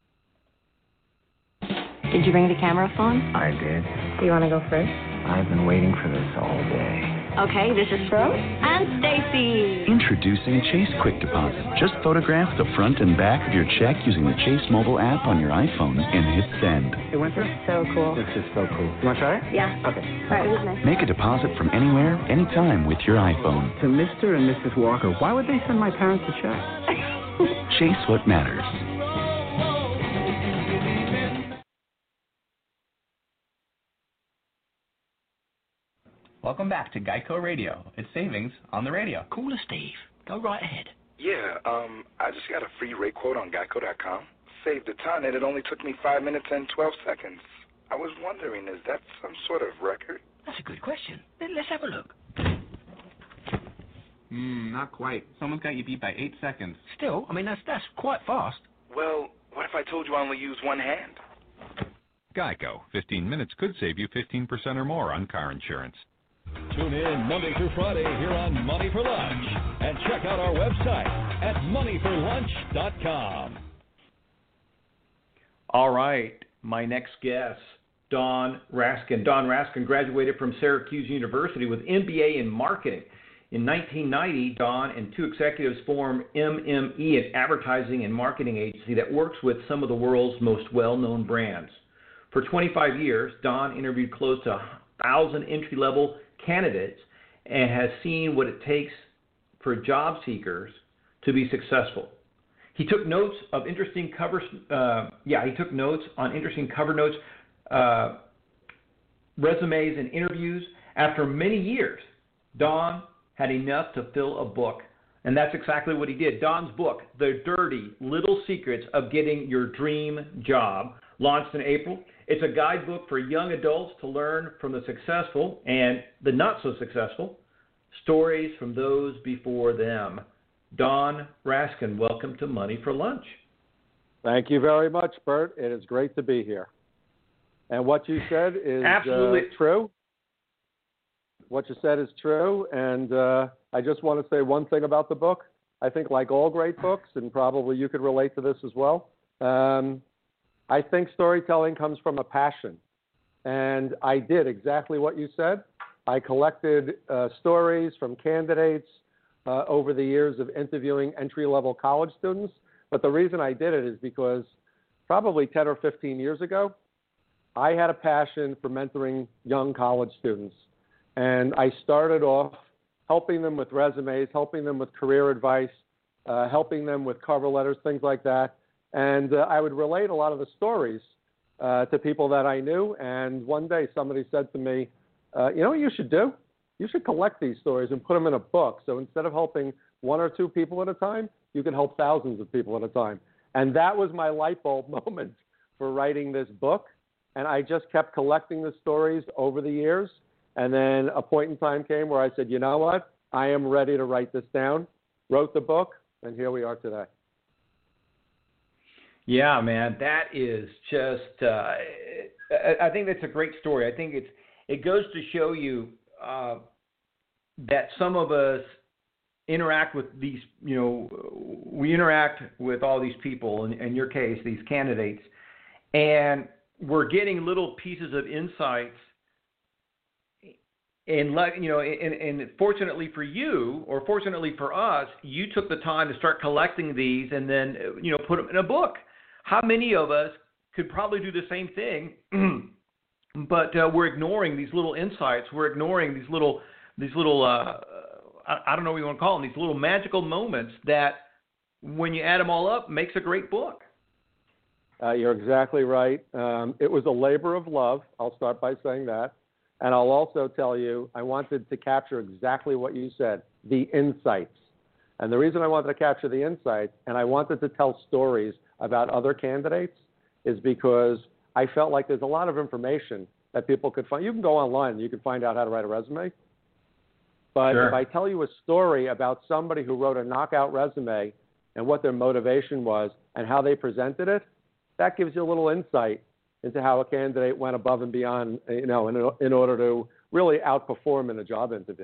Did you bring the camera phone? I did. Do you want to go first? I've been waiting for this all day. Okay, this is Rose and Stacy. Introducing Chase Quick Deposit. Just photograph the front and back of your check using the Chase mobile app on your iPhone and hit send. It went through? So cool. This is so cool. You want to try it? Yeah. Okay. All right, it was nice. Make a deposit from anywhere, anytime with your iPhone. To Mister and Missus Walker, why would they send my parents a check? Chase what matters. Welcome back to Geico Radio. It's savings on the radio. Call us, Steve. Go right ahead. Yeah, um, I just got a free rate quote on Geico dot com. Saved a ton, and it only took me five minutes and twelve seconds. I was wondering, is that some sort of record? That's a good question. Let's have a look. Hmm, not quite. Someone's got you beat by eight seconds. Still, I mean, that's that's quite fast. Well, what if I told you I only use one hand? Geico. fifteen minutes could save you fifteen percent or more on car insurance. Tune in Monday through Friday here on Money for Lunch and check out our website at money for lunch dot com. All right, my next guest, Don Raskin. Don Raskin graduated from Syracuse University with M B A in marketing. In nineteen ninety, Don and two executives formed M M E, an advertising and marketing agency that works with some of the world's most well-known brands. For twenty-five years, Don interviewed close to one thousand entry-level candidates and has seen what it takes for job seekers to be successful. He took notes of interesting covers. Uh, yeah, he took notes on interesting cover notes, uh, resumes, and interviews. After many years, Don had enough to fill a book, and that's exactly what he did. Don's book, The Dirty Little Secrets of Getting Your Dream Job, launched in April. It's a guidebook for young adults to learn from the successful and the not-so-successful, stories from those before them. Don Raskin, welcome to Money for Lunch. Thank you very much, Bert. It is great to be here. And what you said is Absolutely. Uh, true. What you said is true, and uh, I just want to say one thing about the book. I think like all great books, and probably you could relate to this as well, um, I think storytelling comes from a passion. And I did exactly what you said. I collected uh, stories from candidates uh, over the years of interviewing entry-level college students. But the reason I did it is because probably ten or fifteen years ago, I had a passion for mentoring young college students. And I started off helping them with resumes, helping them with career advice, uh, helping them with cover letters, things like that. And uh, I would relate a lot of the stories uh, to people that I knew. And one day somebody said to me, uh, you know what you should do? You should collect these stories and put them in a book. So instead of helping one or two people at a time, you can help thousands of people at a time. And that was my light bulb moment for writing this book. And I just kept collecting the stories over the years. And then a point in time came where I said, you know what? I am ready to write this down. Wrote the book, and here we are today. Yeah, man, that is just, uh, I think that's a great story. I think it's it goes to show you uh, that some of us interact with these, you know, we interact with all these people, in, in your case, these candidates, and we're getting little pieces of insights. And, you know, and, and fortunately for you, or fortunately for us, you took the time to start collecting these and then, you know, put them in a book. How many of us could probably do the same thing, but uh, we're ignoring these little insights. We're ignoring these little, these little, uh, I, I don't know what you want to call them, these little magical moments that, when you add them all up, makes a great book. Uh, you're exactly right. Um, it was a labor of love. I'll start by saying that. And I'll also tell you, I wanted to capture exactly what you said, the insights. And the reason I wanted to capture the insights, and I wanted to tell stories about other candidates, is because I felt like there's a lot of information that people could find. You can go online and you can find out how to write a resume. But Sure. if I tell you a story about somebody who wrote a knockout resume and what their motivation was and how they presented it, that gives you a little insight into how a candidate went above and beyond, you know, in, in order to really outperform in a job interview.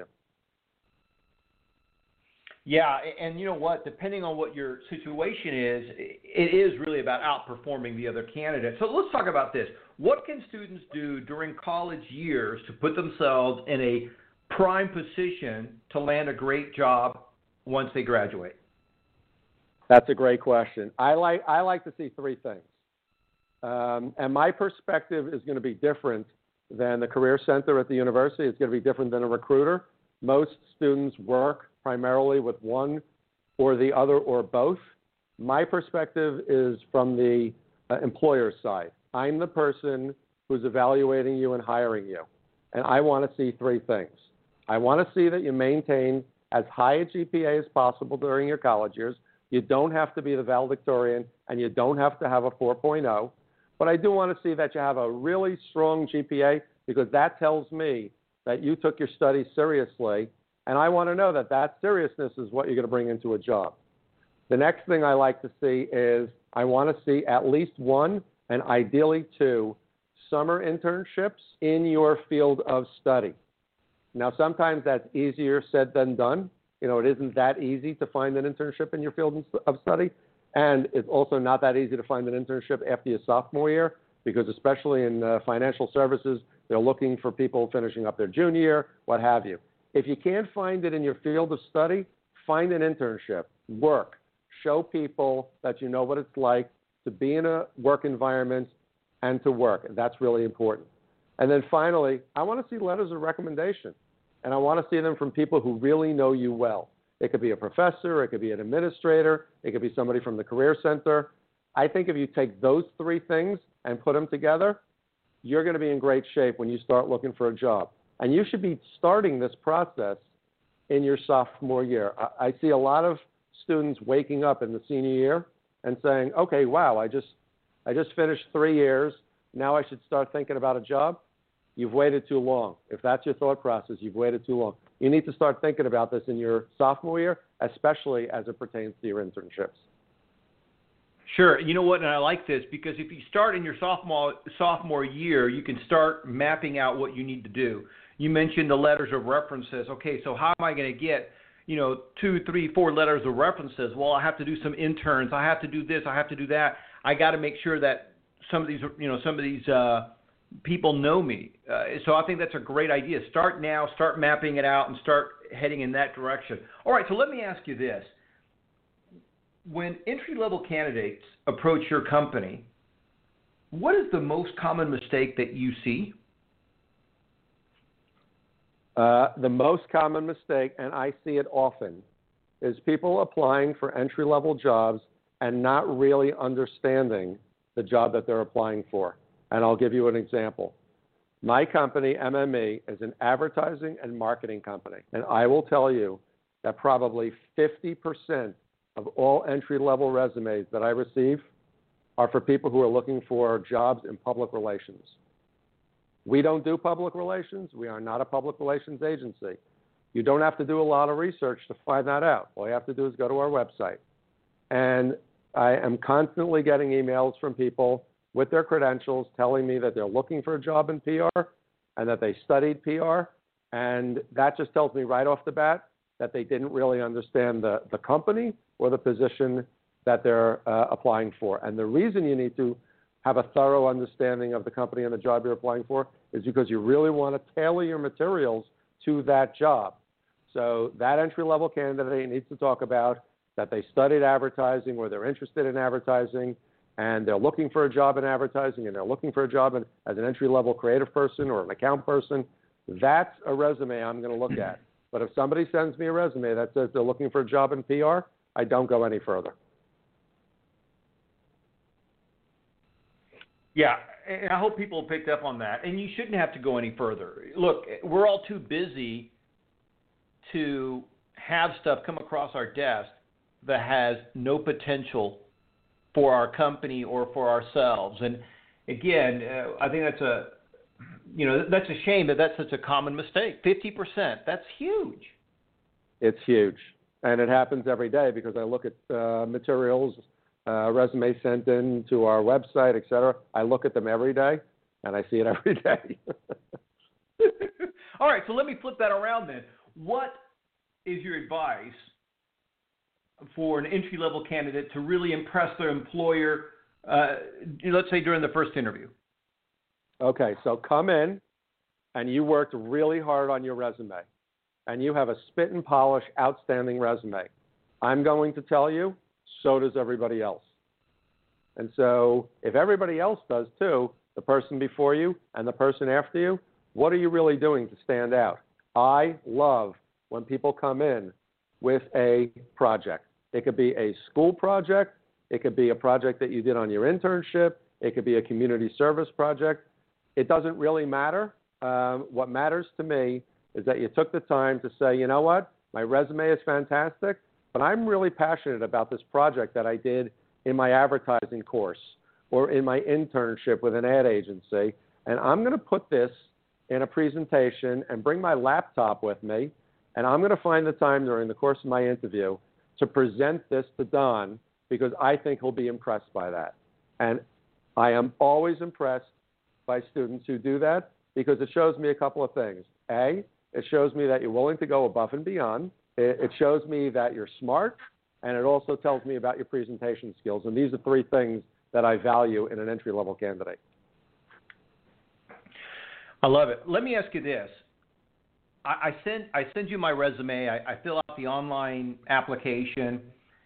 Yeah, and you know what? Depending on what your situation is, it is really about outperforming the other candidates. So let's talk about this. What can students do during college years to put themselves in a prime position to land a great job once they graduate? That's a great question. I like I like to see three things. Um, and my perspective is going to be different than the Career Center at the university. It's going to be different than a recruiter. Most students work primarily with one or the other or both. My perspective is from the uh, employer side. I'm the person who's evaluating you and hiring you. And I want to see three things. I want to see that you maintain as high a G P A as possible during your college years. You don't have to be the valedictorian, and you don't have to have a four point oh. But I do want to see that you have a really strong G P A, because that tells me that you took your studies seriously, and I want to know that that seriousness is what you're going to bring into a job. The next thing I like to see is I want to see at least one, and ideally two, summer internships in your field of study. Now, sometimes that's easier said than done. You know, it isn't that easy to find an internship in your field of study. And it's also not that easy to find an internship after your sophomore year, because especially in uh, financial services, they're looking for people finishing up their junior year, what have you. If you can't find it in your field of study, find an internship, work, show people that you know what it's like to be in a work environment and to work. That's really important. And then finally, I want to see letters of recommendation, and I want to see them from people who really know you well. It could be a professor, it could be an administrator, it could be somebody from the Career Center. I think if you take those three things and put them together, you're going to be in great shape when you start looking for a job. And you should be starting this process in your sophomore year. I, I see a lot of students waking up in the senior year and saying, okay, wow, I just, I just finished three years. Now I should start thinking about a job. You've waited too long. If that's your thought process, you've waited too long. You need to start thinking about this in your sophomore year, especially as it pertains to your internships. Sure. You know what? And I like this because if you start in your sophomore sophomore year, you can start mapping out what you need to do. You mentioned the letters of references. Okay, so how am I going to get, you know, two, three, four letters of references? Well, I have to do some interns. I have to do this. I have to do that. I got to make sure that some of these, you know, some of these uh, people know me. Uh, so I think that's a great idea. Start now. Start mapping it out and start heading in that direction. All right. So let me ask you this. When entry-level candidates approach your company, what is the most common mistake that you see? Uh, the most common mistake, and I see it often, is people applying for entry-level jobs and not really understanding the job that they're applying for. And I'll give you an example. My company, M M E, is an advertising and marketing company. And I will tell you that probably fifty percent of all entry-level resumes that I receive are for people who are looking for jobs in public relations. We don't do public relations. We are not a public relations agency. You don't have to do a lot of research to find that out. All you have to do is go to our website. And I am constantly getting emails from people with their credentials telling me that they're looking for a job in P R and that they studied P R. And that just tells me right off the bat that they didn't really understand the, the company or the position that they're uh, applying for. And the reason you need to have a thorough understanding of the company and the job you're applying for is because you really want to tailor your materials to that job. So that entry-level candidate needs to talk about that they studied advertising or they're interested in advertising and they're looking for a job in advertising and they're looking for a job in, as an entry-level creative person or an account person. That's a resume I'm going to look at. But if somebody sends me a resume that says they're looking for a job in P R, I don't go any further. Yeah, and I hope people picked up on that. And you shouldn't have to go any further. Look, we're all too busy to have stuff come across our desk that has no potential for our company or for ourselves. And again, uh, I think that's a, you know, that's a shame that that's such a common mistake. fifty percent, that's huge. It's huge. And it happens every day because I look at uh, materials, uh, resumes sent in to our website, et cetera. I look at them every day, and I see it every day. All right, so let me flip that around then. What is your advice for an entry-level candidate to really impress their employer, uh, let's say during the first interview? Okay, so come in, and you worked really hard on your resume, and you have a spit and polish, outstanding resume. I'm going to tell you, so does everybody else. And so if everybody else does too, the person before you and the person after you, what are you really doing to stand out? I love when people come in with a project. It could be a school project. It could be a project that you did on your internship. It could be a community service project. It doesn't really matter. Um, what matters to me is that you took the time to say, you know what, my resume is fantastic, but I'm really passionate about this project that I did in my advertising course or in my internship with an ad agency, and I'm going to put this in a presentation and bring my laptop with me, and I'm going to find the time during the course of my interview to present this to Don because I think he'll be impressed by that. And I am always impressed by students who do that because it shows me a couple of things. A, it shows me that you're willing to go above and beyond. It, it shows me that you're smart, and it also tells me about your presentation skills. And these are three things that I value in an entry-level candidate. I love it. Let me ask you this. I, I send I send you my resume. I, I fill out the online application.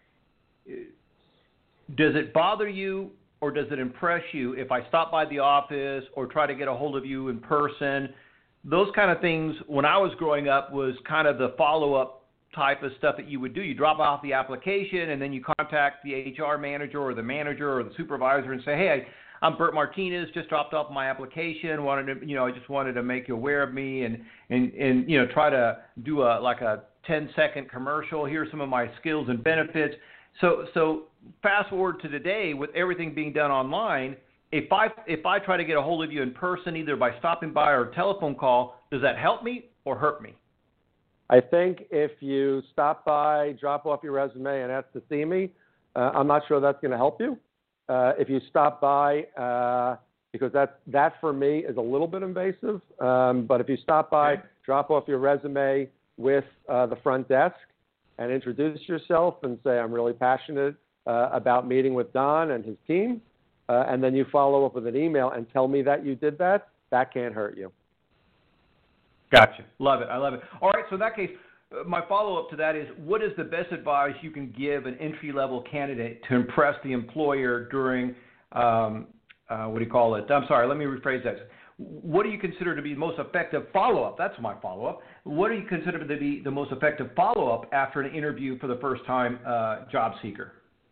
Does it bother you or does it impress you if I stop by the office or try to get a hold of you in person? Those kind of things, when I was growing up, was kind of the follow-up type of stuff that you would do. You drop off the application, and then you contact the H R manager or the manager or the supervisor and say, hey, I, I'm Bert Martinez, just dropped off my application, wanted to, you know, I just wanted to make you aware of me and, and, and you know, try to do a like a ten-second commercial. Here's some of my skills and benefits. So, so fast forward to today with everything being done online. If I if I try to get a hold of you in person, either by stopping by or telephone call, does that help me or hurt me? I think if you stop by, drop off your resume, and ask to see me, uh, I'm not sure that's going to help you. Uh, if you stop by, uh, because that that for me is a little bit invasive. Um, but if you stop by, okay. drop off your resume with uh, the front desk, and introduce yourself and say, I'm really passionate uh, about meeting with Don and his team. Uh, and then you follow up with an email and tell me that you did that, that can't hurt you. Gotcha. Love it. I love it. All right. So in that case, uh, my follow-up to that is, what is the best advice you can give an entry-level candidate to impress the employer during, um, uh, what do you call it? I'm sorry. Let me rephrase that. What do you consider to be the most effective follow-up? That's my follow-up. What do you consider to be the most effective follow-up after an interview for the first time uh, job seeker?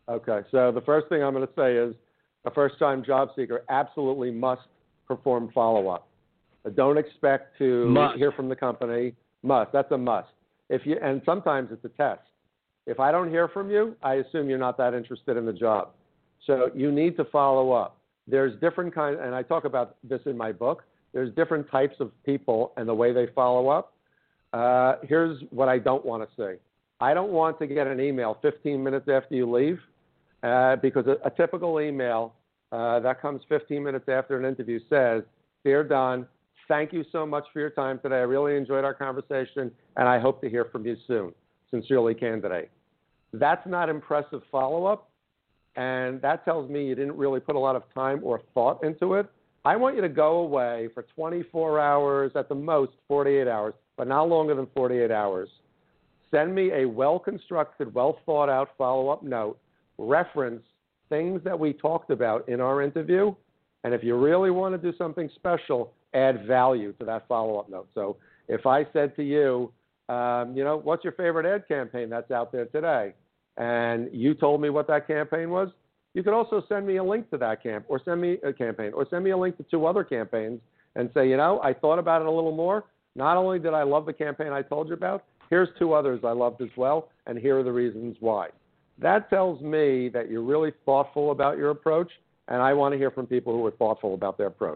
Okay, so the first thing I'm going to say is a first-time job seeker absolutely must perform follow-up. Don't expect to Must. hear from the company. Must. That's a must. If you and sometimes it's a test. If I don't hear from you, I assume you're not that interested in the job. So you need to follow up. There's different kinds, and I talk about this in my book. There's different types of people and the way they follow up. Uh, here's what I don't want to see. I don't want to get an email fifteen minutes after you leave, uh, because a, a typical email uh, that comes fifteen minutes after an interview says, "Dear Don, thank you so much for your time today. I really enjoyed our conversation, and I hope to hear from you soon. Sincerely, candidate." That's not impressive follow-up, and that tells me you didn't really put a lot of time or thought into it. I want you to go away for twenty-four hours, at the most forty-eight hours, but not longer than forty-eight hours. Send me a well-constructed, well-thought-out follow-up note, reference things that we talked about in our interview, and if you really want to do something special, add value to that follow-up note. So if I said to you, um, you know, what's your favorite ad campaign that's out there today? And you told me what that campaign was, you could also send me a link to that camp or send me a campaign or send me a link to two other campaigns and say, you know, I thought about it a little more. Not only did I love the campaign I told you about, here's two others I loved as well, and here are the reasons why. That tells me that you're really thoughtful about your approach, and I want to hear from people who are thoughtful about their approach.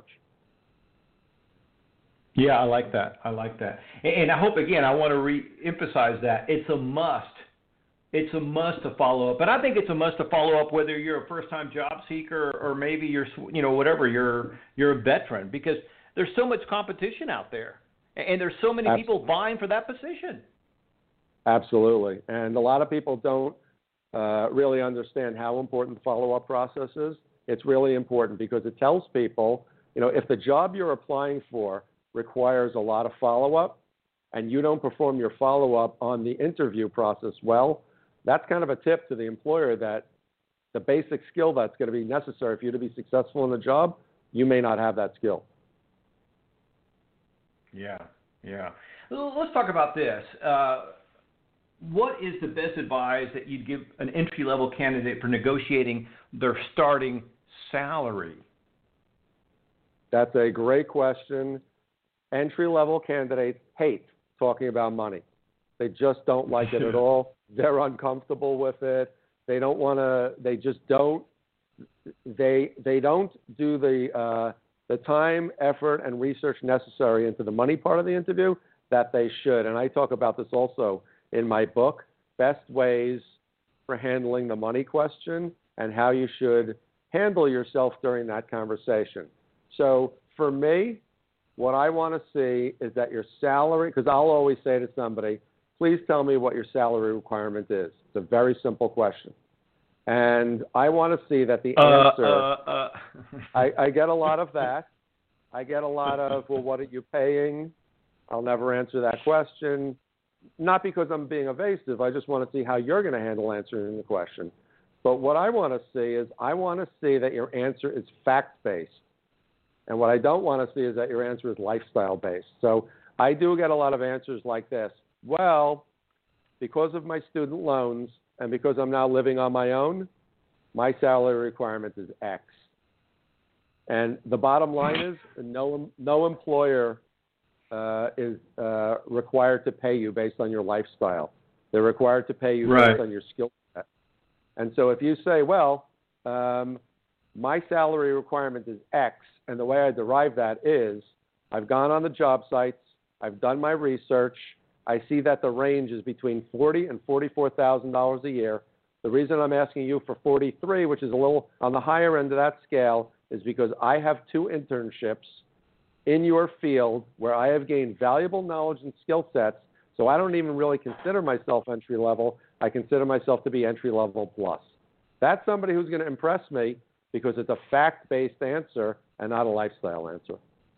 Yeah, I like that. I like that. And I hope, again, I want to re-emphasize that. It's a must. It's a must to follow up. But I think it's a must to follow up whether you're a first-time job seeker or maybe you're, you know, whatever, you're you're a veteran, because there's so much competition out there. And there's so many Absolutely. people vying for that position. Absolutely. And a lot of people don't uh, really understand how important the follow-up process is. It's really important because it tells people, you know, if the job you're applying for requires a lot of follow-up and you don't perform your follow-up on the interview process well, that's kind of a tip to the employer that the basic skill that's going to be necessary for you to be successful in the job, you may not have that skill. Yeah, yeah. Let's talk about this. Uh, what is the best advice that you'd give an entry-level candidate for negotiating their starting salary? That's a great question. Entry-level candidates hate talking about money. They just don't like it at all. They're uncomfortable with it. They don't want to. They just don't. They they don't do the uh, the time, effort, and research necessary into the money part of the interview that they should. And I talk about this also in my book, Best Ways for Handling the Money Question and how you should handle yourself during that conversation. So for me, what I want to see is that your salary, because I'll always say to somebody, please tell me what your salary requirement is. It's a very simple question. And I want to see that the answer, uh, uh, uh. I, I get a lot of that. I get a lot of, well, what are you paying? I'll never answer that question. Not because I'm being evasive. I just want to see how you're going to handle answering the question. But what I want to see is I want to see that your answer is fact-based. And what I don't want to see is that your answer is lifestyle-based. So I do get a lot of answers like this. Well, because of my student loans and because I'm now living on my own, my salary requirement is X. And the bottom line is no, no employer uh, is uh, required to pay you based on your lifestyle. They're required to pay you right. based on your skill set. And so if you say, well, um, my salary requirement is X, and the way I derive that is I've gone on the job sites, I've done my research, I see that the range is between forty thousand dollars and forty-four thousand dollars a year. The reason I'm asking you for forty-three, which is a little on the higher end of that scale, is because I have two internships in your field where I have gained valuable knowledge and skill sets, so I don't even really consider myself entry level. I consider myself to be entry level plus. That's somebody who's going to impress me because it's a fact-based answer and not a lifestyle answer.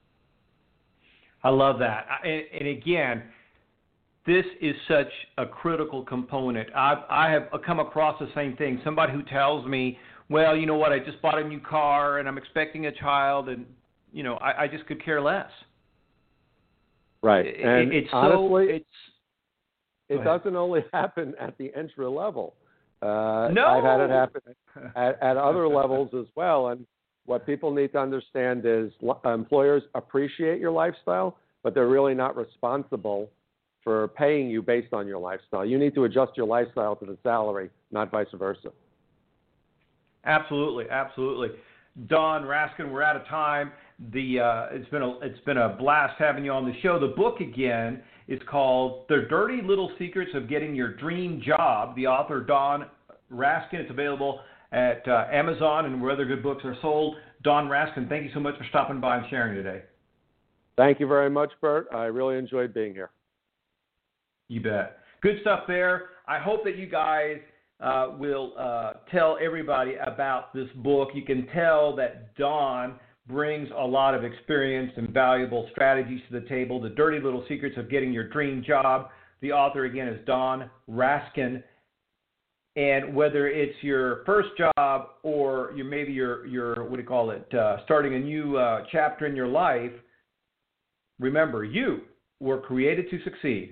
I love that. And, and again, this is such a critical component. I've, I have come across the same thing. Somebody who tells me, well, you know what, I just bought a new car and I'm expecting a child and, you know, I, I just could care less. Right. It, and it's honestly, so, it's, it doesn't only happen at the entry level. Uh, no. I've had it happen at, at other levels as well. And what people need to understand is employers appreciate your lifestyle, but they're really not responsible for paying you based on your lifestyle. You need to adjust your lifestyle to the salary, not vice versa. Absolutely, absolutely. Don Raskin, we're out of time. The uh, it's been a it's been a blast having you on the show. The book again is called The Dirty Little Secrets of Getting Your Dream Job. The author Don Raskin. It's available at uh, Amazon and where other good books are sold. Don Raskin, thank you so much for stopping by and sharing today. Thank you very much, Bert. I really enjoyed being here. You bet. Good stuff there. I hope that you guys uh, will uh, tell everybody about this book. You can tell that Don brings a lot of experience and valuable strategies to the table. The Dirty Little Secrets of Getting Your Dream Job. The author, again, is Don Raskin. And whether it's your first job or you maybe your your what do you call it, uh, starting a new uh, chapter in your life, remember, you were created to succeed.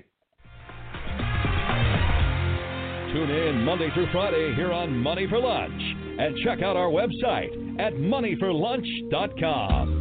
Tune in Monday through Friday here on Money for Lunch and check out our website at money for lunch dot com.